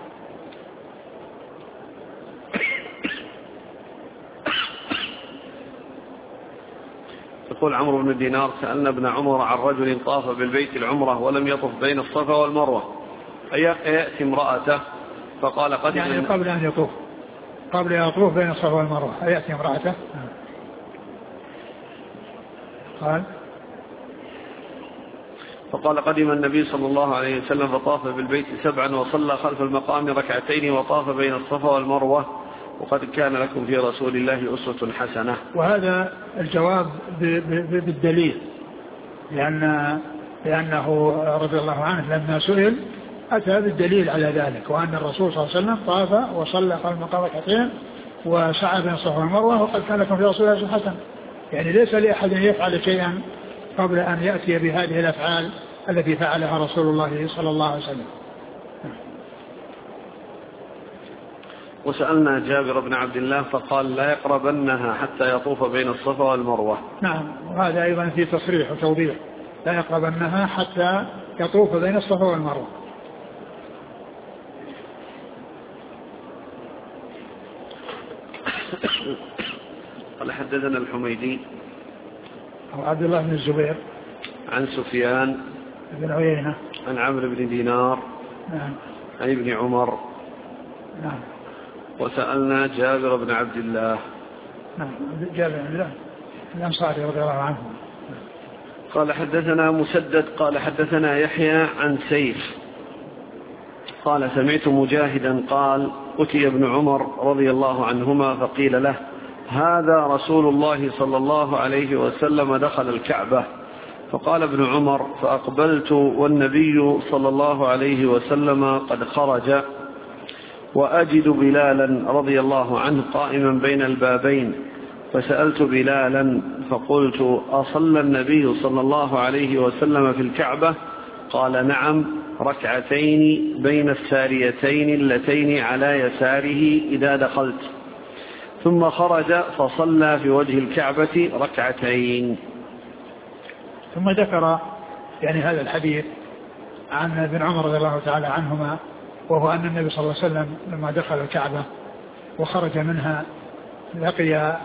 يقول عمرو بن دينار سألنا ابن عمر عن رجل طاف بالبيت العمرة ولم يطف بين الصفا والمروة أيأتي امرأته؟ فقال قد يعني قبل أن يطوف قبل أن يطوف بين الصفا والمروة أيأتي امرأته؟ قال فقال قدم النبي صلى الله عليه وسلم فطاف بالبيت سبعا وصلى خلف المقام ركعتين وطاف بين الصفا والمروة وقد كان لكم في رسول الله أسوة حسنة. وهذا الجواب بالدليل، لأن لأنه رضي الله عنه لما سئل أتى بالدليل على ذلك، وأن الرسول صلى الله عليه وسلم طاف وصلى خلف المقام ركعتين وسعى بين الصفا والمروة وقد كان لكم في رسول الله أسوة حسنة. يعني ليس لأحد يفعل شيئا قبل أن يأتي بهذه الأفعال التي فعلها رسول الله صلى الله عليه وسلم. وسألنا جابر بن عبد الله فقال لا يقربنها حتى يطوف بين الصفا والمروة. نعم، وهذا أيضا في تصريح وتوضيح، لا يقربنها حتى يطوف بين الصفا والمروة. قال حدثنا الحميدي أو عبد الله بن الزبير عن سفيان بن عيينة عن عمرو بن دينار نعم عن ابن عمر نعم. وسألنا جابر بن عبد الله نعم جابر بن الله الأنصاري رضي الله عنه. قال حدثنا مسدد قال حدثنا يحيى عن سيف قال سمعت مجاهدا قال أتي ابن عمر رضي الله عنهما فقيل له هذا رسول الله صلى الله عليه وسلم دخل الكعبة، فقال ابن عمر فأقبلت والنبي صلى الله عليه وسلم قد خرج وأجد بلالا رضي الله عنه قائما بين البابين، فسألت بلالا فقلت أصلى النبي صلى الله عليه وسلم في الكعبة؟ قال نعم ركعتين بين الساريتين اللتين على يساره إذا دخلت، ثم خرج فصلى في وجه الكعبة ركعتين. ثم ذكر يعني هذا الحديث عن ابن عمر رضي الله تعالى عنهما، وهو أن النبي صلى الله عليه وسلم لما دخل الكعبة وخرج منها لقي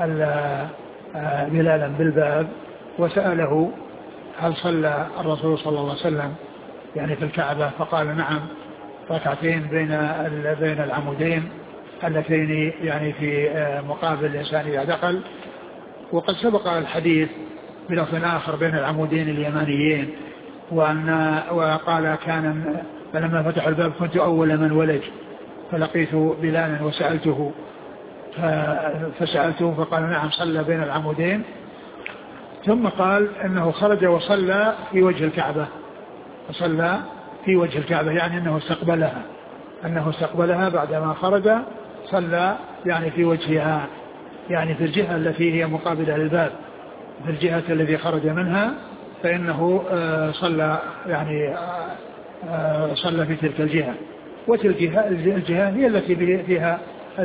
بلالا بالباب وسأله هل صلى الرسول صلى الله عليه وسلم يعني في الكعبة؟ فقال نعم ركعتين بين بين العمودين اللتين يعني في مقابل الإنسان إذا دخل. وقد سبق الحديث بلفظ آخر بين العمودين اليمانيين، وأن وقال كان فلما فتحوا الباب كنت أول من ولج فلقيت بلالا وسألته فسألته فقال نعم صلى بين العمودين، ثم قال انه خرج وصلى في وجه الكعبة، وصلى في وجه الكعبة يعني انه استقبلها انه استقبلها بعدما خرج صلى يعني في وجهها، يعني في الجهة التي هي مقابلة للباب، في الجهة التي خرج منها فإنه صلى يعني صلى في تلك الجهة، وتلك الجهة هي التي فيها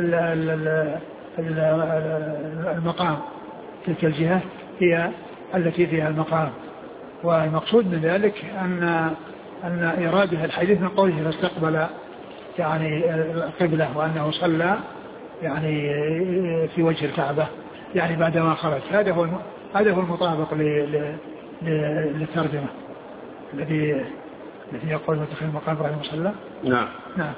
المقام، تلك الجهة هي التي فيها المقام. والمقصود من ذلك أن أن إرادة الحديث من قوله فاستقبل يعني القبلة وأنه صلى يعني في وجه الكعبة يعني بعدما خرج. هذا هو هذا هو المطابق للترجمة الذي الذي يقول واتخذ مقام إبراهيم مصلى. نعم نعم.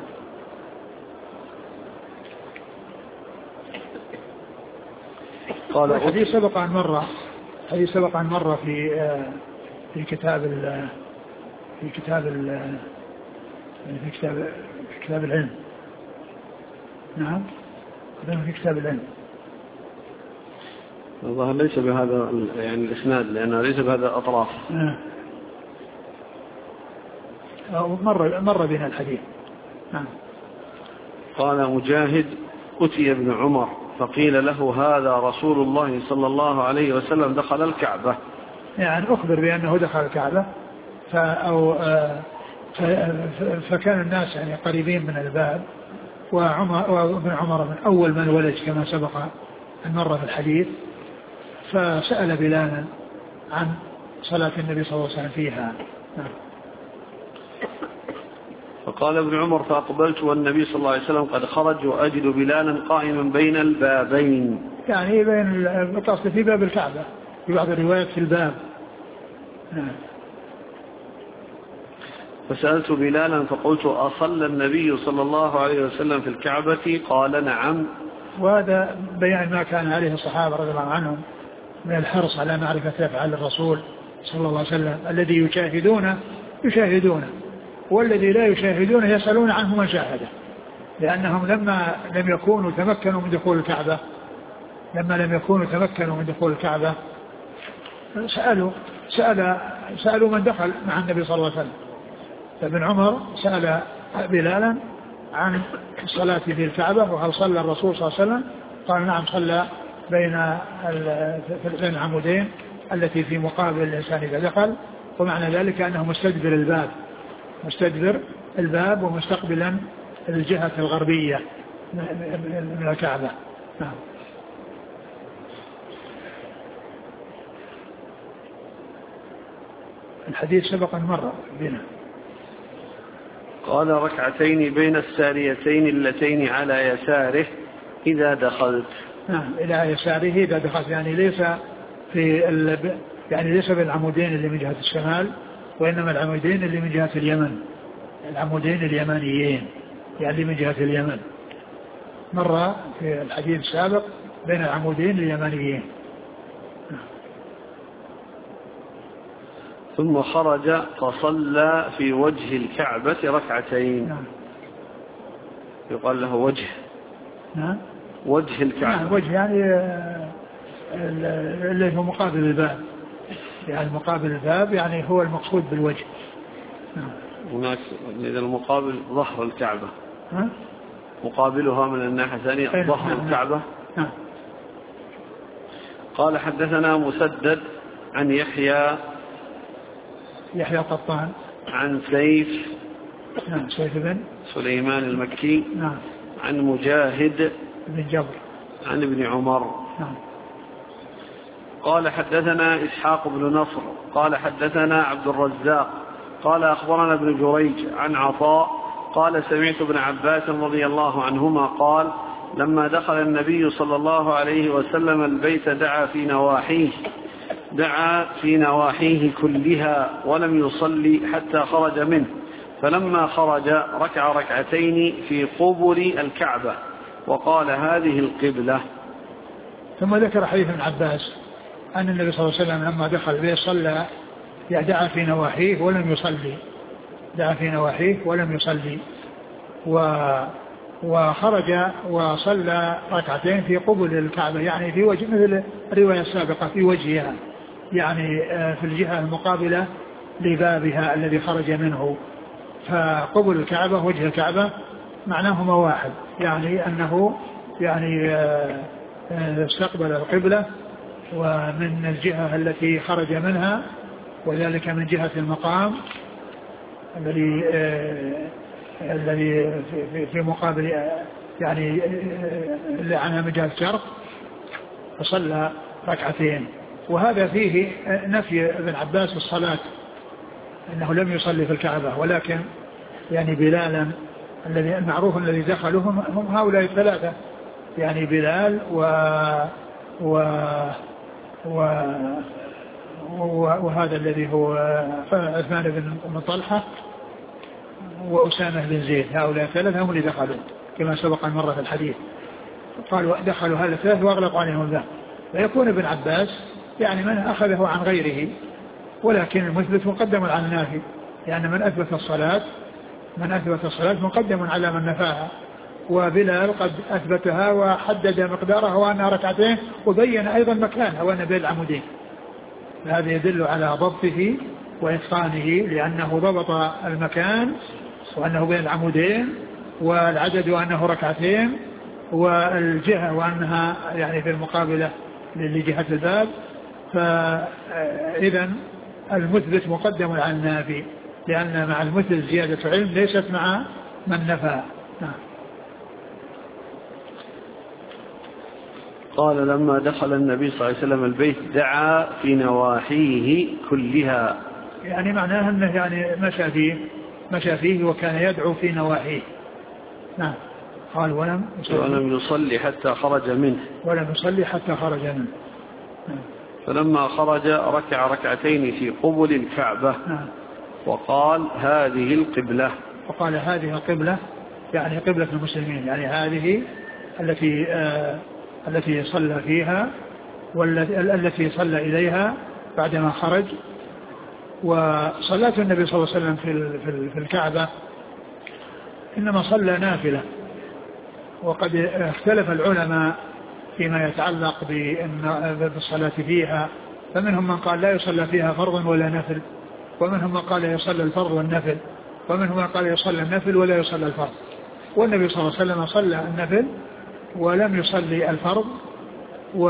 قال الحديث سبق عن مرة الحديث سبق عن مرة في في كتاب ال في كتاب ال في كتاب في كتاب العلم. نعم في كتاب العلم. الظاهر ليس بهذا يعني الإسناد لأنه ليس بهذا الأطراف. نعم. مر مر بنا الحديث. نعم. قال مجاهد أتي ابن عمر فقيل له هذا رسول الله صلى الله عليه وسلم دخل الكعبة، يعني أخبر بأنه دخل الكعبة أو فكان الناس يعني قريبين من الباب، وعمر وابن عمر من أول من ولج كما سبق المرة في الحديث، فسأل بلالا عن صلاة النبي صلى الله عليه وسلم فيها. نعم. فقال ابن عمر فأقبلت والنبي صلى الله عليه وسلم قد خرج وأجد بلالا قائما بين البابين، يعني بين القصد في باب الكعبة في بعض الروايات في الباب. نعم. فسألت بلالا فقلت أصلى النبي صلى الله عليه وسلم في الكعبة؟ قال نعم. وهذا بيان ما كان عليه الصحابة رضي الله عنهم من الحرص على معرفة أفعال الرسول صلى الله عليه وسلم، الذي يشاهدونه يشاهدونه والذي لا يشاهدونه يسألون عنه من شاهده، لأنهم لما لم يكونوا تمكنوا من دخول الكعبة لما لم يكونوا تمكنوا من دخول الكعبة سألوا سأل سألوا من دخل مع النبي صلى الله عليه وسلم. فابن عمر سأل بلالا عن الصلاة في الكعبة وهل صلى الرسول صلى الله عليه وسلم؟ قال نعم صلى بين بين العمودين التي في مقابل الإنسان إذا دخل، ومعنى ذلك أنه مستدبر الباب مستدبر الباب ومستقبلا الجهة الغربية من الكعبة. نعم. الحديث سبق مرة بنا. قال ركعتين بين الساريتين اللتين على يساره إذا دخلت. نعم إلى يساره إذا دخلت، يعني ليس في ال... يعني ليس بالعمودين اللي من جهة الشمال، وإنما العمودين اللي من جهة اليمن، العمودين اليمانيين يعني من جهة اليمن، مرة في الحديث السابق بين العمودين اليمانيين. ثم خرج فصلى في وجه الكعبة ركعتين. نعم. يقال له وجه. نعم. وجه الكعبة. نعم وجه يعني اللي هو مقابل الباب، يعني مقابل الباب يعني هو المقصود بالوجه. نعم. هناك إذا المقابل ظهر الكعبة. ها؟ مقابلها من الناحية الثانية ظهر نعم. الكعبة. نعم. قال حدثنا مسدد عن يحيى يحيى قطان عن سيف. نعم سيف بن سليمان المكي. نعم. عن مجاهد بن جبر عن ابن عمر. نعم. قال حدثنا إسحاق بن نصر قال حدثنا عبد الرزاق قال أخبرنا ابن جريج عن عطاء قال سمعت ابن عباس رضي الله عنهما قال لما دخل النبي صلى الله عليه وسلم البيت دعا في نواحيه دعا في نواحيه كلها ولم يصلي حتى خرج منه، فلما خرج ركع ركعتين في قبل الكعبة وقال هذه القبلة. ثم ذكر حديث ابن عباس أن النبي صلى الله عليه وسلم لما دخل البيت صلى دعا في نواحيه ولم يصلي، دعا في نواحيه ولم يصلي و وخرج وصلى ركعتين في قبل الكعبة، يعني في وجه مثل الرواية السابقة في وجهها، يعني في الجهة المقابلة لبابها الذي خرج منه. فقبل الكعبة وجه الكعبة معناهما واحد، يعني أنه يعني استقبل القبلة ومن الجهة التي خرج منها، وذلك من جهة المقام الذي الذي في مقابل يعني اللي عنها من جهة الشرق، فصلى ركعتين. وهذا فيه نفي ابن عباس الصلاة، انه لم يصلي في الكعبة، ولكن يعني بلالا الذي المعروف الذي دخلوا هم هؤلاء الثلاثة، يعني بلال و و و وهذا الذي هو عثمان بن طلحة وأسامة بن زيد، هؤلاء الثلاثة هم اللي دخلوا كما سبق مرة في الحديث، قالوا دخلوا هذا الثلاثة وأغلقوا عليهم الباب. فيكون ابن عباس يعني من أخذه عن غيره، ولكن المثبت مقدم على النافي، يعني من أثبت الصلاة من أثبت الصلاة مقدم على من نفاها، وبلال قد أثبتها وحدد مقدارها وأنها ركعتين وبين أيضا مكانها وأن بين العمودين. هذا يدل على ضبطه وإتقانه، لأنه ضبط المكان وأنه بين العمودين، والعدد وأنه ركعتين، والجهة وأنها يعني في المقابلة لجهة الباب. فإذا المثبت مقدم على النافي، لأن مع المثل زيادة علم ليست مع من نفى. قال لما دخل النبي صلى الله عليه وسلم البيت دعا في نواحيه كلها، يعني معناه أنه يعني مشى فيه مشى فيه وكان يدعو في نواحيه. نعم. قال ولم يصلي, ولم يصلي حتى خرج منه ولم يصلي حتى خرج منه. نعم. فلما خرج ركع ركعتين في قبل الكعبة. نعم. وقال هذه القبلة وقال هذه القبلة يعني قبلة المسلمين، يعني هذه التي آه التي صلى فيها والتي صلى إليها بعدما خرج. وصلاة النبي صلى الله عليه وسلم في في الكعبة إنما صلى نافلة، وقد اختلف العلماء فيما يتعلق بالصلاة فيها، فمنهم من قال لا يصلى فيها فرض ولا نفل، ومنهم من قال يصلى الفرض والنفل، ومنهم من قال يصلى النفل ولا يصلى الفرض. والنبي صلى الله عليه وسلم صلى النفل ولم يصلي الفرض و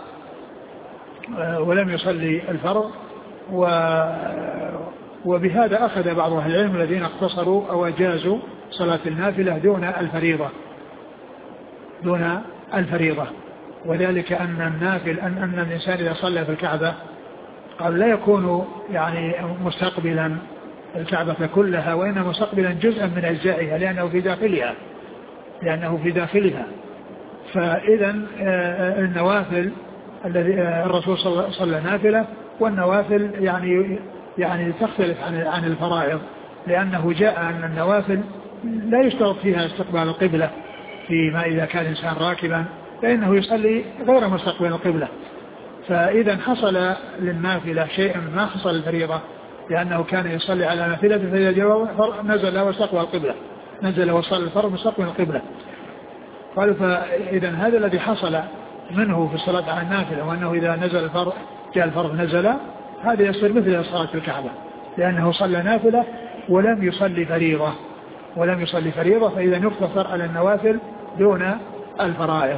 ولم يصلي الفرض و وبهذا أخذ بعض أهل العلم الذين اقتصروا أو أجازوا صلاة النافلة دون الفريضة دون الفريضة وذلك أن النافل أن, أن الإنسان إذا صلى في الكعبة قال لا يكون يعني مستقبلا الكعبة كلها، وإنما مستقبلا جزءا من أجزائها، لأنه في داخلها لأنه في داخلها فإذا النوافل الذي الرسول صلى نافلة، والنوافل يعني يعني تختلف عن عن الفرائض، لأنه جاء أن النوافل لا يشترط فيها استقبال القبلة، فيما إذا كان الإنسان راكبا فإنه يصلي غير مستقبل القبلة. فإذا حصل للنافلة شيء ما حصل الفريضة، لأنه كان يصلي على نافلة فإذا نزل واستقبل القبلة، نزل وصلى الفرض مستقبل القبلة. قالوا فإذا هذا الذي حصل منه في الصلاة على النافلة، وأنه إذا نزل الفرض جاء الفرض نزل، هذا يصير مثل صلاة الكعبة، لأنه صلى نافلة ولم يصلي فريضة ولم يصلي فريضة فإذا يقتصر على النوافل دون الفرائض.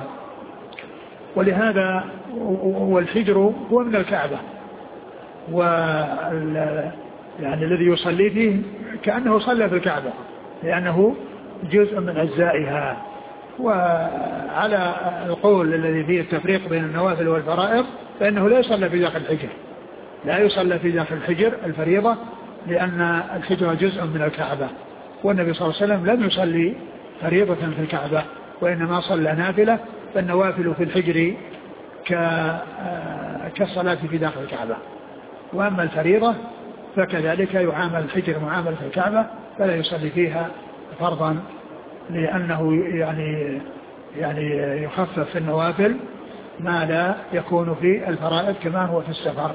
ولهذا والحجر هو من الكعبة، وال يعني الذي يصلي فيه كأنه صلى في الكعبة، لأنه جزء من أجزائها. وعلى القول الذي فيه التفريق بين النوافل والفرائض فإنه لا يصلى في داخل الحجر، لا يصلى في داخل الحجر الفريضة، لأن الحجر جزء من الكعبة، والنبي صلى الله عليه وسلم لم يصلي فريضة في الكعبة وإنما صلى نافلة، فالنوافل في الحجر كالصلاة في داخل الكعبة. وأما الفريضة فكذلك يعامل الحجر معاملة الكعبة، فلا يصلي فيها فرضا، لأنه يعني يعني يخفف في النوافل ما لا يكون في الفرائض كما هو في السفر.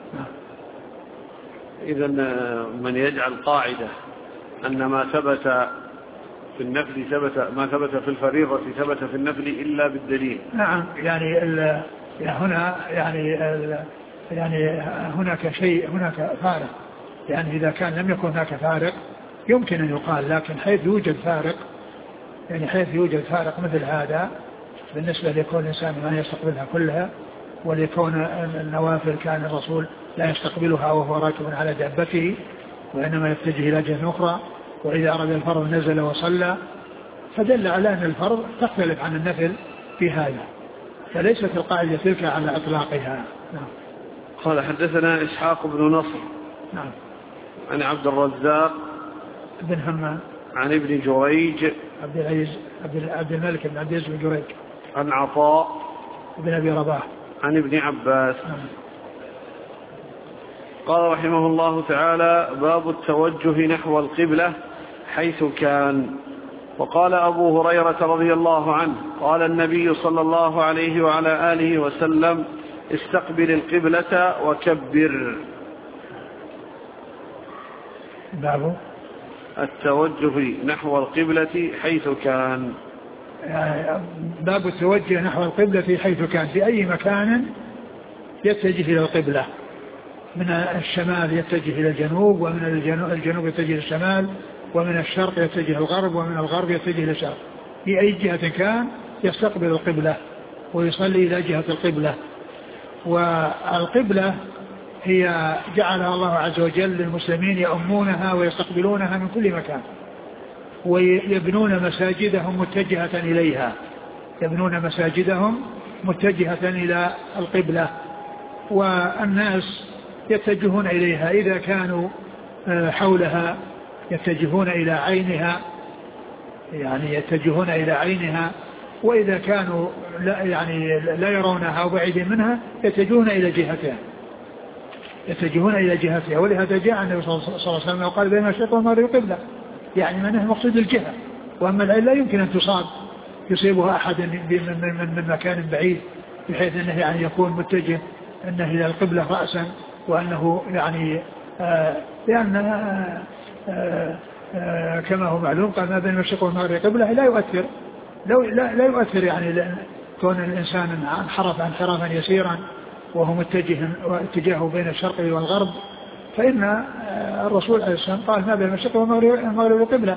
إذا من يجعل قاعدة أن ما ثبت في النفل ثبت، ما ثبت في الفريضة ثبت في النفل إلا بالدليل. نعم، يعني ال هنا يعني ال يعني هناك شيء، هناك فارق، يعني إذا كان لم يكن هناك فارق يمكن أن يقال، لكن حيث يوجد فارق، يعني حيث يوجد فارق مثل هذا بالنسبة لكون الإنسان ما يستقبلها كلها، ولكون النوافل كان الرسول لا يستقبلها وهو راكب على دابته وإنما يتجه إلى جهة أخرى، وإذا أراد الفرض نزل وصلى، فدل على أن الفرض تختلف عن النفل في هذا، فليست القاعدة تلك على إطلاقها. نعم. قال حدثنا إسحاق بن نصر نعم عن عبد الرزاق بن همام عن ابن جريج عبد العزيز عبد الملك بن عبد العزيز بن جريج عن عطاء بن أبي رباح عن ابن عباس. نعم. قال رحمه الله تعالى: باب التوجه نحو القبلة حيث كان. وقال أبو هريرة رضي الله عنه: قال النبي صلى الله عليه وعلى آله وسلم: استقبل القبلة وكبر. باب التوجه نحو القبلة حيث كان، يعني باب التوجه نحو القبلة حيث كان، في أي مكان يتجه إلى القبلة، من الشمال يتجه إلى الجنوب، ومن الجنوب, الجنوب يتجه إلى الشمال، ومن الشرق يتجه إلى الغرب، ومن الغرب يتجه إلى الشرق، في أي جهة كان يستقبل القبلة ويصلي إلى جهة القبلة. والقبلة هي جعلها الله عز وجل للمسلمين يؤمونها ويستقبلونها من كل مكان، ويبنون مساجدهم متجهة إليها، يبنون مساجدهم متجهة إلى القبلة، والناس يتجهون إليها، إذا كانوا حولها يتجهون إلى عينها، يعني يتجهون إلى عينها، وإذا كانوا لا يعني لا يرونها وبعيدين منها يتجهون إلى جهتها يتجهون إلى جهتها ولهذا جاء النبي صلى الله عليه وسلم وقال: بين الشرق والمغرب قبلة، يعني من المقصود الجهة، وأما العين لا يمكن أن تصاب يصيبها أحد من, من, من مكان بعيد، بحيث أنه يعني يكون متجه أنه إلى القبلة رأسا، وأنه يعني آه لأن آه آه آه كما هو معلوم قال: ما بين المشرق والمغرب قبلة، لا يؤثر لو لا, لا يؤثر يعني كون الإنسان انحرف انحرافا يسيرا وهو متجه واتجاهه بين الشرق والغرب، فإن الرسول عليه السلام قال: ما بين المشرق والمغرب قبلة.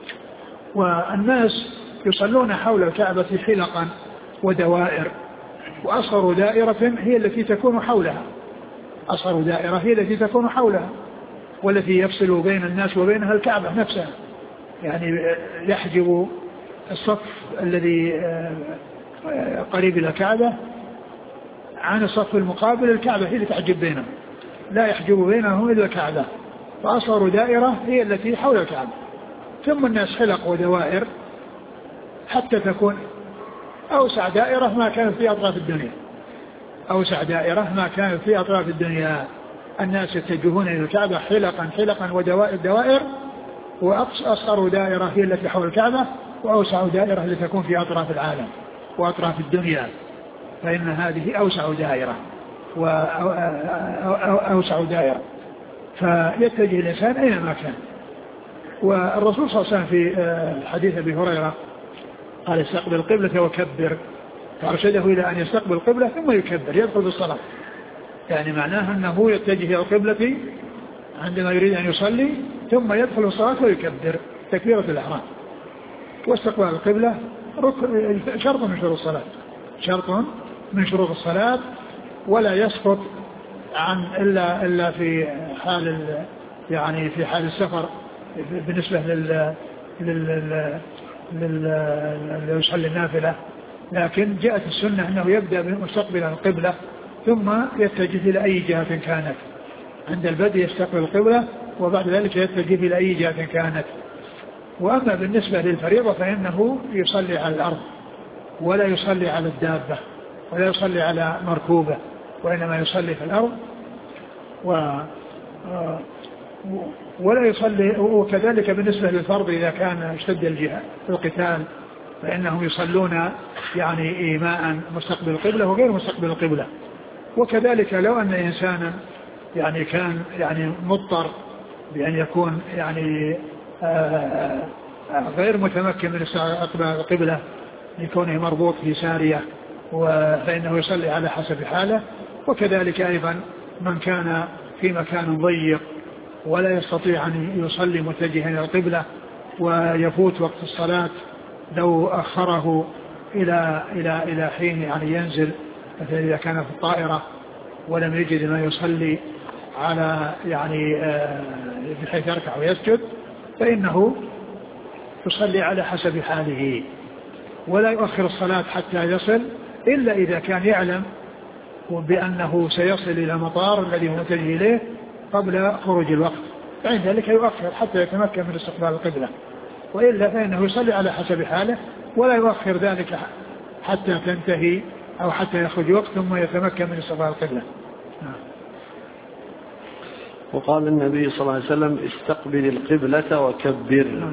والناس يصلون حول الكعبة حلقا ودوائر، وأصغر دائرة هي التي تكون حولها، أصغر دائرة هي التي تكون حولها، والتي يفصل بين الناس وبينها الكعبة نفسها، يعني يحجب الصف الذي قريب إلى الكعبة عن الصف المقابل الكعبة، هي اللي تحجب بينهم، لا يحجب بينهم إلا الكعبة، فأصغر دائرة هي التي حول الكعبة، ثم الناس حلق ودوائر حتى تكون أوسع دائرة ما كانت في أطراف الدنيا، أوسع دائرة ما كانت في أطراف الدنيا. الناس يتجهون إلى الكعبة حلقا حلقا ودوائر دوائر، وأصغر دائرة هي التي حول الكعبة، وأوسع دائرة التي تكون في أطراف العالم وأطراف الدنيا، فإن هذه أوسع دائرة وأوسع دائرة، فيتجه الإنسان أينما كان. والرسول صلى الله عليه وسلم في حديث أبي هريرة قال استقبل القبلة وكبر، فأرشده إلى أن يستقبل القبلة ثم يكبر يدخل بالصلاة، يعني معناه أنه يتجه إلى القبلة عندما يريد أن يصلي ثم يدخل الصلاة ويكبر تكبيرة الإحرام. واستقبال القبلة شرط من شروط الصلاة، شرط من شروط الصلاة، ولا يسقط عن إلا إلا في حال يعني في حال السفر بالنسبة لل لل لل يصلي النافلة. لكن جاءت السنة أنه يبدأ بمستقبل القبلة ثم يتجه إلى أي جهة كانت، عند البدء يستقبل القبلة وبعد ذلك يتجه إلى أي جهة كانت. وأما بالنسبة للفريضة فإنه يصلي على الأرض ولا يصلي على الدابة ولا يصلي على مركوبة، وإنما يصلي في الأرض و ولا يصلي. وكذلك بالنسبة للفرض إذا كان اشتد الجهاد في القتال فإنهم يصلون يعني إيماء مستقبل القبلة وغير مستقبل القبلة. وكذلك لو أن إنسانا يعني كان يعني مضطر بأن يكون يعني آآ آآ غير متمكن من استقبال القبلة لكونه مربوط في سارية فإنه يصلي على حسب حاله. وكذلك أيضا من كان في مكان ضيق ولا يستطيع أن يصلي متجها إلى القبلة ويفوت وقت الصلاة لو أخره إلى إلى إلى حين يعني ينزل، مثلا إذا كان في الطائرة ولم يجد ما يصلي على يعني بحيث يركع ويسجد، فإنه يصلي على حسب حاله ولا يؤخر الصلاة حتى يصل، إلا إذا كان يعلم بأنه سيصل إلى مطار الذي هو متجه إليه قبل خروج الوقت، فعند ذلك يؤخر حتى يتمكن من استقبال القبلة، وإلا فإنه يصلي على حسب حاله ولا يؤخر ذلك حتى تنتهي أو حتى يخرج وقت ثم يتمكن من استقبال القبلة. وقال النبي صلى الله عليه وسلم استقبل القبلة وكبر.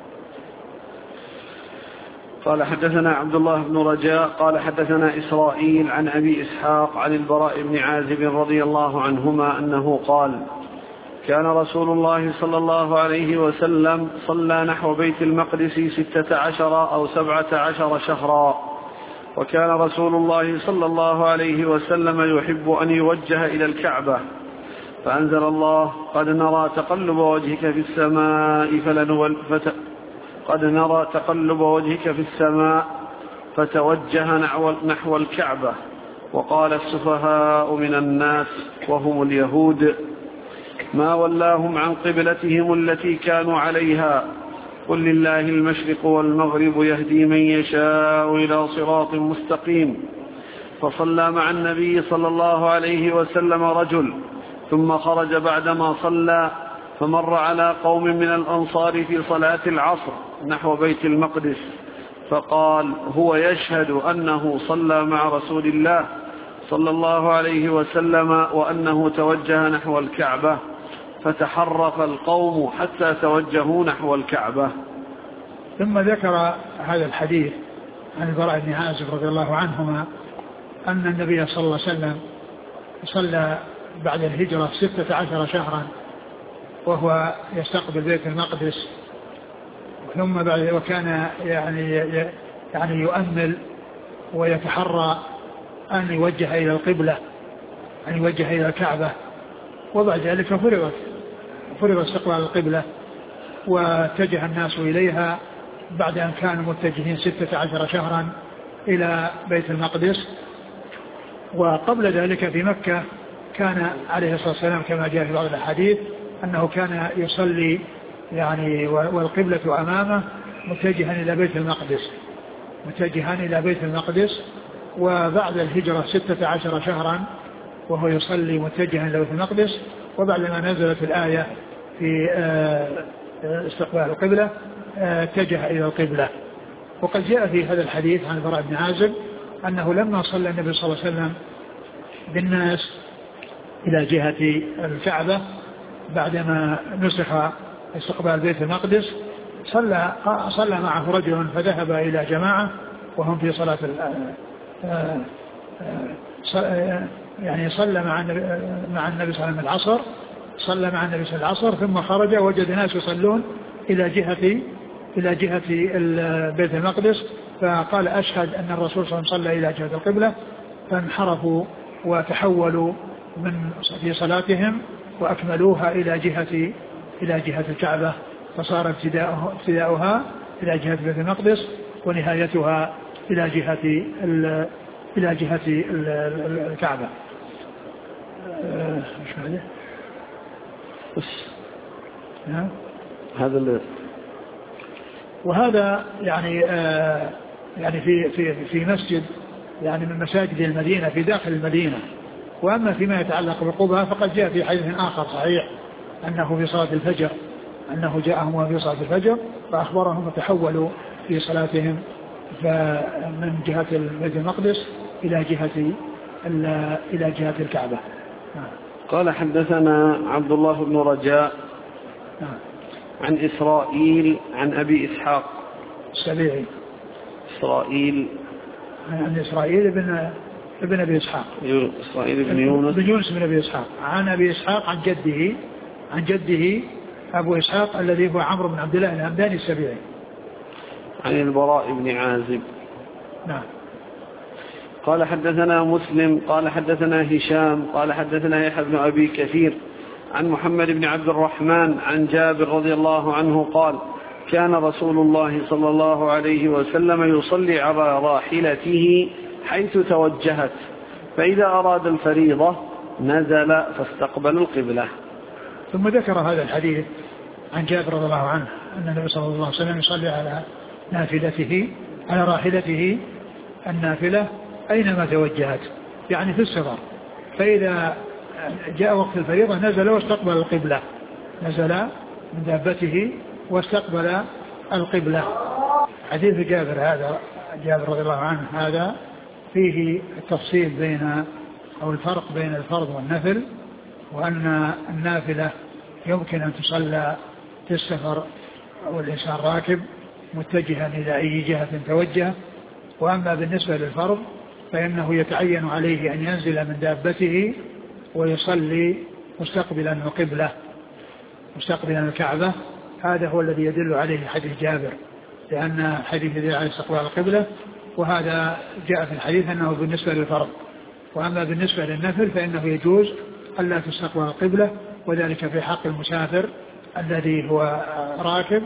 قال حدثنا عبد الله بن رجاء قال حدثنا إسرائيل عن أبي إسحاق عن البراء بن عازب رضي الله عنهما أنه قال كان رسول الله صلى الله عليه وسلم صلى نحو بيت المقدس ستة عشر أو سبعة عشر شهرا، وكان رسول الله صلى الله عليه وسلم يحب أن يوجه إلى الكعبة، فأنزل الله قد نرى تقلب وجهك في السماء فلنول فت... قد نرى تقلب وجهك في السماء فتوجه نحو, نحو الكعبة. وقال السفهاء من الناس وهم اليهود ما ولاهم عن قبلتهم التي كانوا عليها، قل لله المشرق والمغرب يهدي من يشاء إلى صراط مستقيم. فصلى مع النبي صلى الله عليه وسلم رجل ثم خرج بعدما صلى فمر على قوم من الأنصار في صلاة العصر نحو بيت المقدس، فقال هو يشهد أنه صلى مع رسول الله صلى الله عليه وسلم وأنه توجه نحو الكعبة، فتحرف القوم حتى توجهوا نحو الكعبة. ثم ذكر هذا الحديث عن البراء بن عازب رضي الله عنهما أن النبي صلى الله عليه وسلم صلى بعد الهجرة ستة عشر شهرا وهو يستقبل بيت المقدس، ثم بعد وكان يعني يعني يؤمل ويتحرى أن يوجه إلى القبلة، أن يوجه إلى الكعبة، وبعد ذلك فرضت فرض استقبال القبلة واتجه الناس إليها بعد أن كانوا متجهين ستة عشر شهرا إلى بيت المقدس. وقبل ذلك في مكة كان عليه الصلاة والسلام كما جاء في بعض الأحاديث أنه كان يصلي يعني والقبلة أمامه متجها إلى بيت المقدس متجها إلى بيت المقدس وبعد الهجرة ستة عشر شهرا وهو يصلي متجها إلى بيت المقدس. وبعد ما نزلت الآية في استقبال القبلة اتجه إلى القبلة وقد جاء في هذا الحديث عن البراء بن عازب أنه لما صلى النبي صلى الله عليه وسلم بالناس إلى جهة الكعبة بعدما نسخ استقبال بيت المقدس صلى صلى معه رجل فذهب إلى جماعة وهم في صلاة يعني صلى مع النبي مع النبي صلى الله عليه وسلم العصر صلى مع النبي صلى الله عليه وسلم العصر ثم خرج وجد ناس يصلون إلى جهة إلى جهة بيت المقدس فقال أشهد أن الرسول صلى الله عليه وسلم صلى إلى جهة القبلة فانحرفوا وتحولوا من في صلاتهم وأكملوها إلى جهة إلى جهة الكعبة فصار ابتداؤها إلى جهة بيت المقدس ونهايتها إلى جهة إلى جهة الكعبة. مش هذا هذا اللي وهذا يعني آه يعني في في في مسجد يعني من مساجد المدينة في داخل المدينة. وأما فيما يتعلق بقبها فقد جاء في حديث آخر صحيح أنه في صلاة الفجر أنه جاءهم في صلاة الفجر فأخبرهم فتحولوا في صلاتهم من جهة بيت المقدس إلى جهة إلى جهة الكعبة. قال حدثنا عبد الله بن رجاء عن إسرائيل عن أبي إسحاق السبيعي. إسرائيل عن إسرائيل بن ابن أبي إسحاق إسرائيل بن يونس بن يونس بن أبي إسحاق عن أبي إسحاق عن جده عن جده أبو إسحاق الذي هو عمرو بن عبد الله الهمداني السبيعي عن البراء بن عازب. نعم. قال حدثنا مسلم قال حدثنا هشام قال حدثنا يحيى بن أبي كثير عن محمد بن عبد الرحمن عن جابر رضي الله عنه قال كان رسول الله صلى الله عليه وسلم يصلي على راحلته حيث توجهت فإذا أراد الفريضة نزل فاستقبل القبلة. ثم ذكر هذا الحديث عن جابر رضي الله عنه أن النبي صلى الله عليه وسلم يصلي على نافلته على راحلته النافلة أينما توجهت يعني في السفر فإذا جاء وقت الفريضة نزل واستقبل القبلة نزل من دابته واستقبل القبلة. حديث جابر هذا جابر رضي الله عنه هذا فيه التفصيل بين أو الفرق بين الفرض والنفل وأن النافلة يمكن أن تصلى في السفر أو الإنسان راكب متجها إلى أي جهة توجه. وأما بالنسبة للفرض فإنه يتعين عليه أن ينزل من دابته ويصلي مستقبلا القبلة مستقبلا الكعبة. هذا هو الذي يدل عليه حديث جابر لأن حديث يدل على استقبال القبلة وهذا جاء في الحديث أنه بالنسبة للفرض. وأما بالنسبة للنفل فإنه يجوز ألا تستقبل القبلة وذلك في حق المسافر الذي هو راكب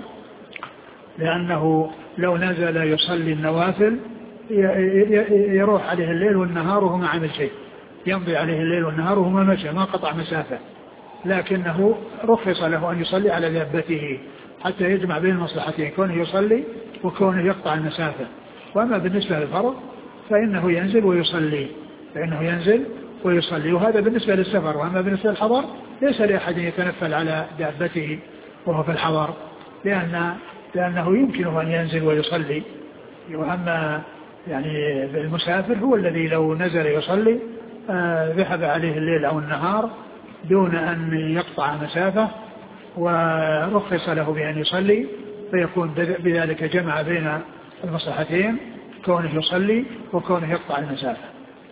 لأنه لو نزل يصلي النوافل يروح عليه الليل والنهار وهو ما عمل شيء يمضي عليه الليل والنهار وهو ما مشى ما قطع مسافة لكنه رخص له أن يصلي على دابته حتى يجمع بين المصلحتين كونه يصلي وكونه يقطع المسافة. وأما بالنسبة للفرض فإنه ينزل ويصلي فإنه ينزل ويصلي وهذا بالنسبة للسفر. وأما بالنسبة للحضر ليس لأحد يتنفل على دابته وهو في الحضر لأن لأنه يمكنه أن ينزل ويصلي. وأما يعني المسافر هو الذي لو نزل يصلي آه ذهب عليه الليل أو النهار دون أن يقطع مسافة ورخص له بأن يصلي فيكون بذلك جمع بين المصلحتين كونه يصلي وكونه يقطع المسافة.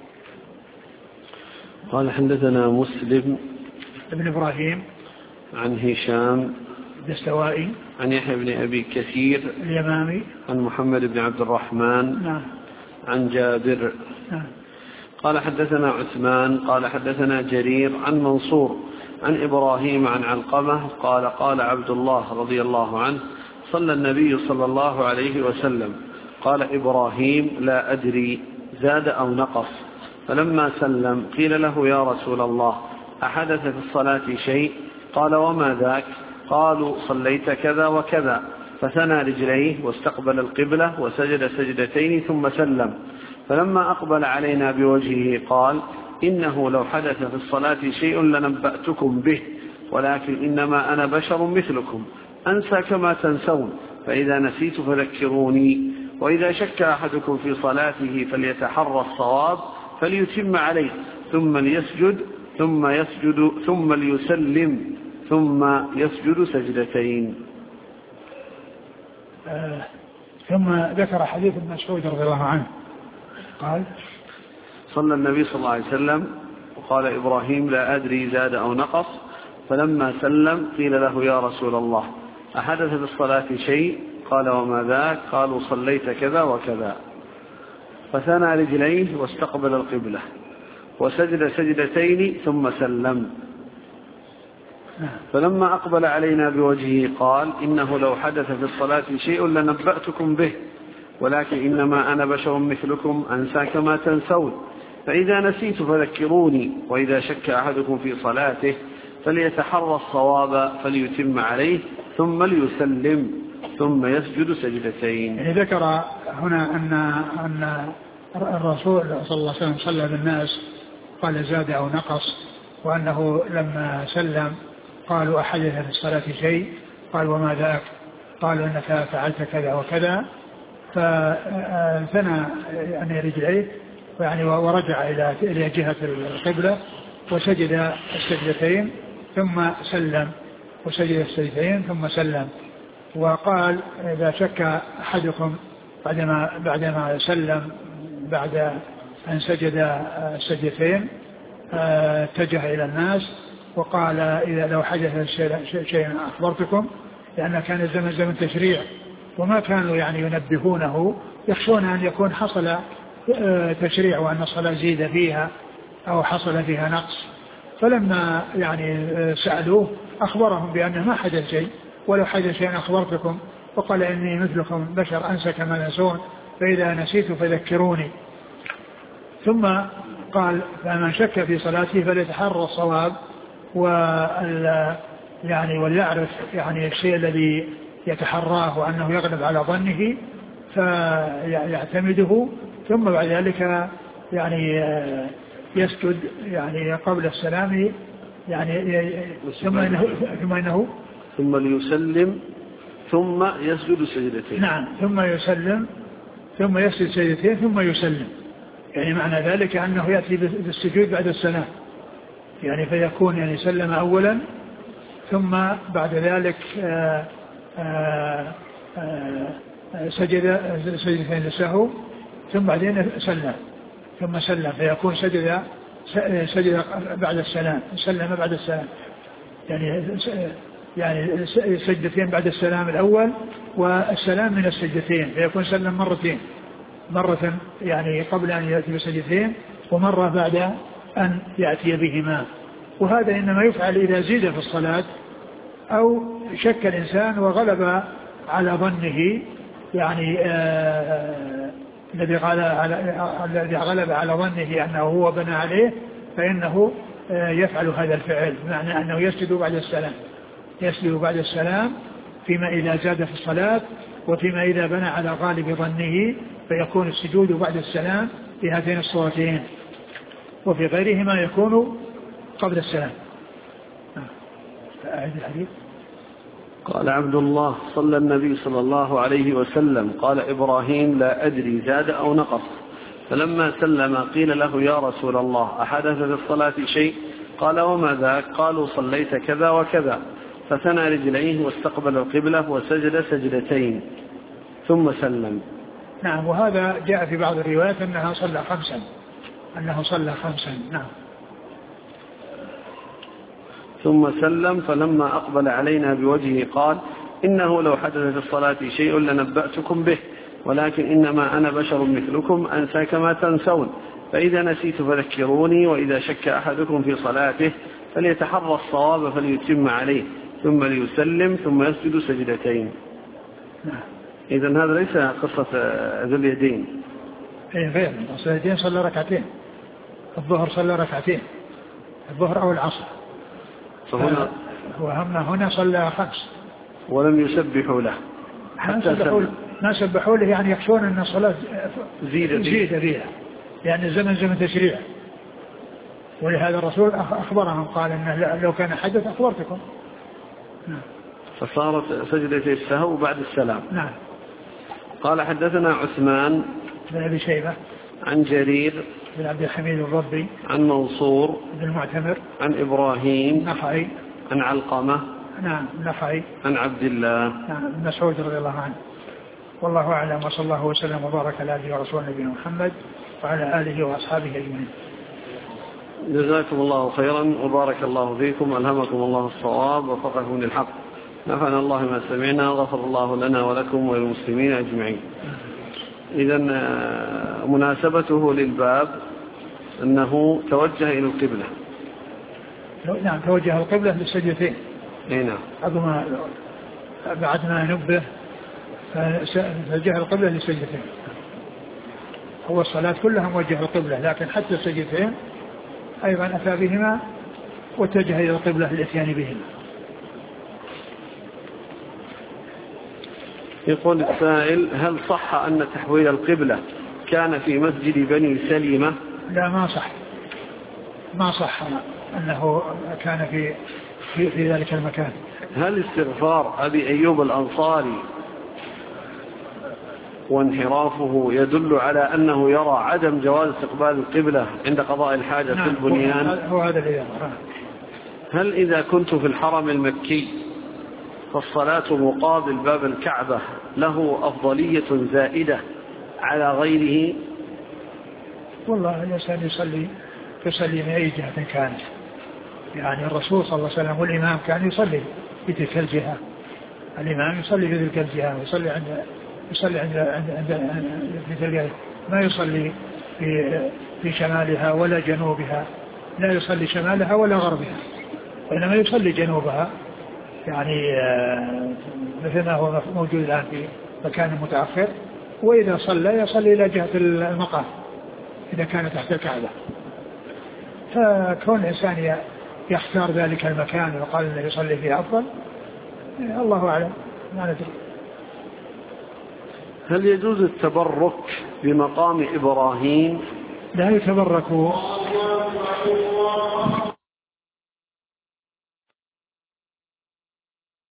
قال حدثنا مسلم ابن إبراهيم عن هشام الدستوائي عن يحيى بن أبي كثير اليمامي عن محمد بن عبد الرحمن نعم. عن جابر نعم. قال حدثنا عثمان قال حدثنا جرير عن منصور عن إبراهيم عن علقمة قال قال عبد الله رضي الله عنه صلى النبي صلى الله عليه وسلم قال إبراهيم لا أدري زاد أو نقص فلما سلم قيل له يا رسول الله أحدث في الصلاة شيء قال وما ذاك قالوا صليت كذا وكذا فثنى رجليه واستقبل القبلة وسجد سجدتين ثم سلم فلما أقبل علينا بوجهه قال إنه لو حدث في الصلاة شيء لنبأتكم به ولكن إنما أنا بشر مثلكم أنسى كما تنسون فإذا نسيت فذكروني وإذا شك أحدكم في صلاته فليتحرى الصواب فليتم عليه ثم ليسجد ثم يسجد ثم ليسلم ثم يسجد سجدتين. آه ثم ذكر حديث ابن مسعود رضي الله عنه قال صلى النبي صلى الله عليه وسلم وقال إبراهيم لا أدري زاد أو نقص، فلما سلم قيل له يا رسول الله أحدث في الصلاة شيء؟ قال وما ذاك؟ قالوا صليت كذا وكذا، فثنى رجليه واستقبل القبلة وسجد سجدتين ثم سلم. فلما أقبل علينا بوجهه قال إنه لو حدث في الصلاة شيء لنبأتكم به، ولكن إنما أنا بشر مثلكم أنسى كما تنسون، فإذا نسيت فذكروني، وإذا شك أحدكم في صلاته فليتحرى الصواب فليتم عليه ثم ليسلم ثم يسجد سجدتين. يعني ذكر هنا أن أن الرسول صلى الله عليه وسلم صلى بالناس قال زاد أو نقص، وأنه لما سلم قالوا أحدث في الصلاة شيء؟ قال وما ذاك؟ قالوا إنك فعلت كذا وكذا، فثنى يعني رجليه يعني ورجع إلى إلى جهة القبلة وسجد السجدتين ثم سلم وسجد السجدتين ثم سلم. وقال إذا شك أحدكم بعدما بعدما سلم بعد أن سجد السجدتين اتجه إلى الناس وقال إذا لو حدث شيء أخبرتكم، لأن كان الزمن زمن تشريع وما كانوا يعني ينبهونه، يخشون أن يكون حصل تشريع وأن الصلاة زيد فيها أو حصل فيها نقص، فلما يعني سألوه أخبرهم بأنه ما حدث شيء، ولو حدث شيء أخبرتكم، وقال إني مثلكم بشر أنسى كما نسون، فإذا نسيت فذكروني. ثم قال فمن شك في صلاته فليتحرى الصواب وال يعني وليعرف يعني الشيء الذي يتحراه وأنه يغلب على ظنه فيعتمده، ثم بعد ذلك يعني يسجد يعني قبل السلام يعني ثم إنه ثم إنه ثم ليسلم ثم يسجد سجدتين. نعم ثم يسلم ثم يسجد سجدتين ثم يسلم، يعني معنى ذلك أنه يأتي بالسجود بعد السلام، يعني فيكون يعني سلم أولا ثم بعد ذلك آآ آآ آآ سجد سجدتين للسهو ثم بعدين سلم ثم سلم، فيكون سجد سجد بعد السلام سلم بعد السلام، يعني يعني سجدتين بعد السلام الأول والسلام من السجدتين، فيكون سلم مرتين، مرة يعني قبل أن يأتي بسجدتين ومرة بعد أن يأتي بهما. وهذا إنما يفعل إذا زيد في الصلاة أو شك الإنسان وغلب على ظنه، يعني الذي الذي غلب على ظنه أنه هو بنى عليه، فإنه يفعل هذا الفعل، بمعنى أنه يسجد بعد السلام يسجد بعد السلام فيما إذا زاد في الصلاة، وفيما إذا بنى على غالب ظنه فيكون السجود بعد السلام في هاتين الصورتين، وفي غيرهما يكون قبل السلام. أعيد الحديث. قال عبد الله صلى النبي صلى الله عليه وسلم قال إبراهيم لا أدري زاد أو نقص، فلما سلم قيل له يا رسول الله أحدث في الصلاة شيء؟ قال وما ذاك؟ قالوا صليت كذا وكذا، فثنى رجليه واستقبل القبلة وسجد سجدتين ثم سلم. نعم، وهذا جاء في بعض الروايات أنها صلى خمسا أنه صلى خمسا نعم. ثم سلم فلما أقبل علينا بوجهه قال إنه لو حدث في الصلاة شيء لنبأتكم به، ولكن إنما أنا بشر مثلكم أنسى كما تنسون، فإذا نسيت فذكروني، وإذا شك أحدكم في صلاته فليتحرى الصواب فليتم عليه ثم ليسلم ثم يسجد سجدتين. إذن هذا ليس قصة ذو اليدين. إيه غير ذو اليدين صلى ركعتين، الظهر صلى ركعتين، الظهر أو العصر، فهنا وهم هنا صلى خمس ولم يسبحوا له حتى سبحوا ما سبحوا له، يعني يخشون أن الصلاة زيد زيد فيها، يعني الزمن زمن تشريع، ولهذا الرسول أخبرهم قال إنه لو كان حدث أخبرتكم. فصارت سجدة السهو بعد السلام. نعم. قال حدثنا عثمان بن أبي شيبة عن جرير بن عبد الحميد الربي عن منصور بن المعتمر عن إبراهيم نخعي عن علقمة نعم نخعي عن عبد الله نعم مسعود رضي الله عنه. والله أعلم، وصلى الله وسلم وبارك على عبده ورسوله نبينا محمد وعلى آله وأصحابه أجمعين. جزاكم الله خيرا وبارك الله فيكم، ألهمكم الله الصواب ووفقكم للحق، نفعنا الله ما سمعنا وغفر الله لنا ولكم وللمسلمين أجمعين. إذن مناسبته للباب أنه توجه إلى القبلة. نعم توجه القبلة للسجدتين. اي نعم. عظم بعد ما نبه توجه القبلة للسجدتين. هو الصلاة كلها موجهة القبلة، لكن حتى السجدتين أيضا أتى بهما واتجه إلى القبلة للإتيان بهما. يقول السائل: هل صح أن تحويل القبلة كان في مسجد بني سليمة؟ لا ما صح، ما صح أنه كان في في, في ذلك المكان. هل استغفار أبي أيوب الأنصاري وانحرافه يدل على أنه يرى عدم جواز استقبال القبلة عند قضاء الحاجة نعم في البنيان؟ هو هذا الذي. هل إذا كنت في الحرم المكي فالصلاة مقابل باب الكعبة له أفضلية زائدة على غيره؟ والله الإنسان يصلي يصلي من أي جهة كانت، يعني الرسول صلى الله عليه وسلم والإمام كان يصلي في تلك الجهة، الإمام يصلي في تلك الجهة ويصلي عند يصلي عند عند عند في تلك، ما يصلي في في شمالها ولا جنوبها، لا يصلي شمالها ولا غربها، وإنما يصلي جنوبها، يعني مثل ما هو موجود الآن في مكان متأخر. وإذا صلى يصلي إلى جهة المقام إذا كان تحت الكعبة. فكون الإنسان يختار ذلك المكان وقال أنه يصلي فيه أفضل، الله أعلم، ما ندري. هل يجوز التبرك بمقام إبراهيم؟ لا يتبرك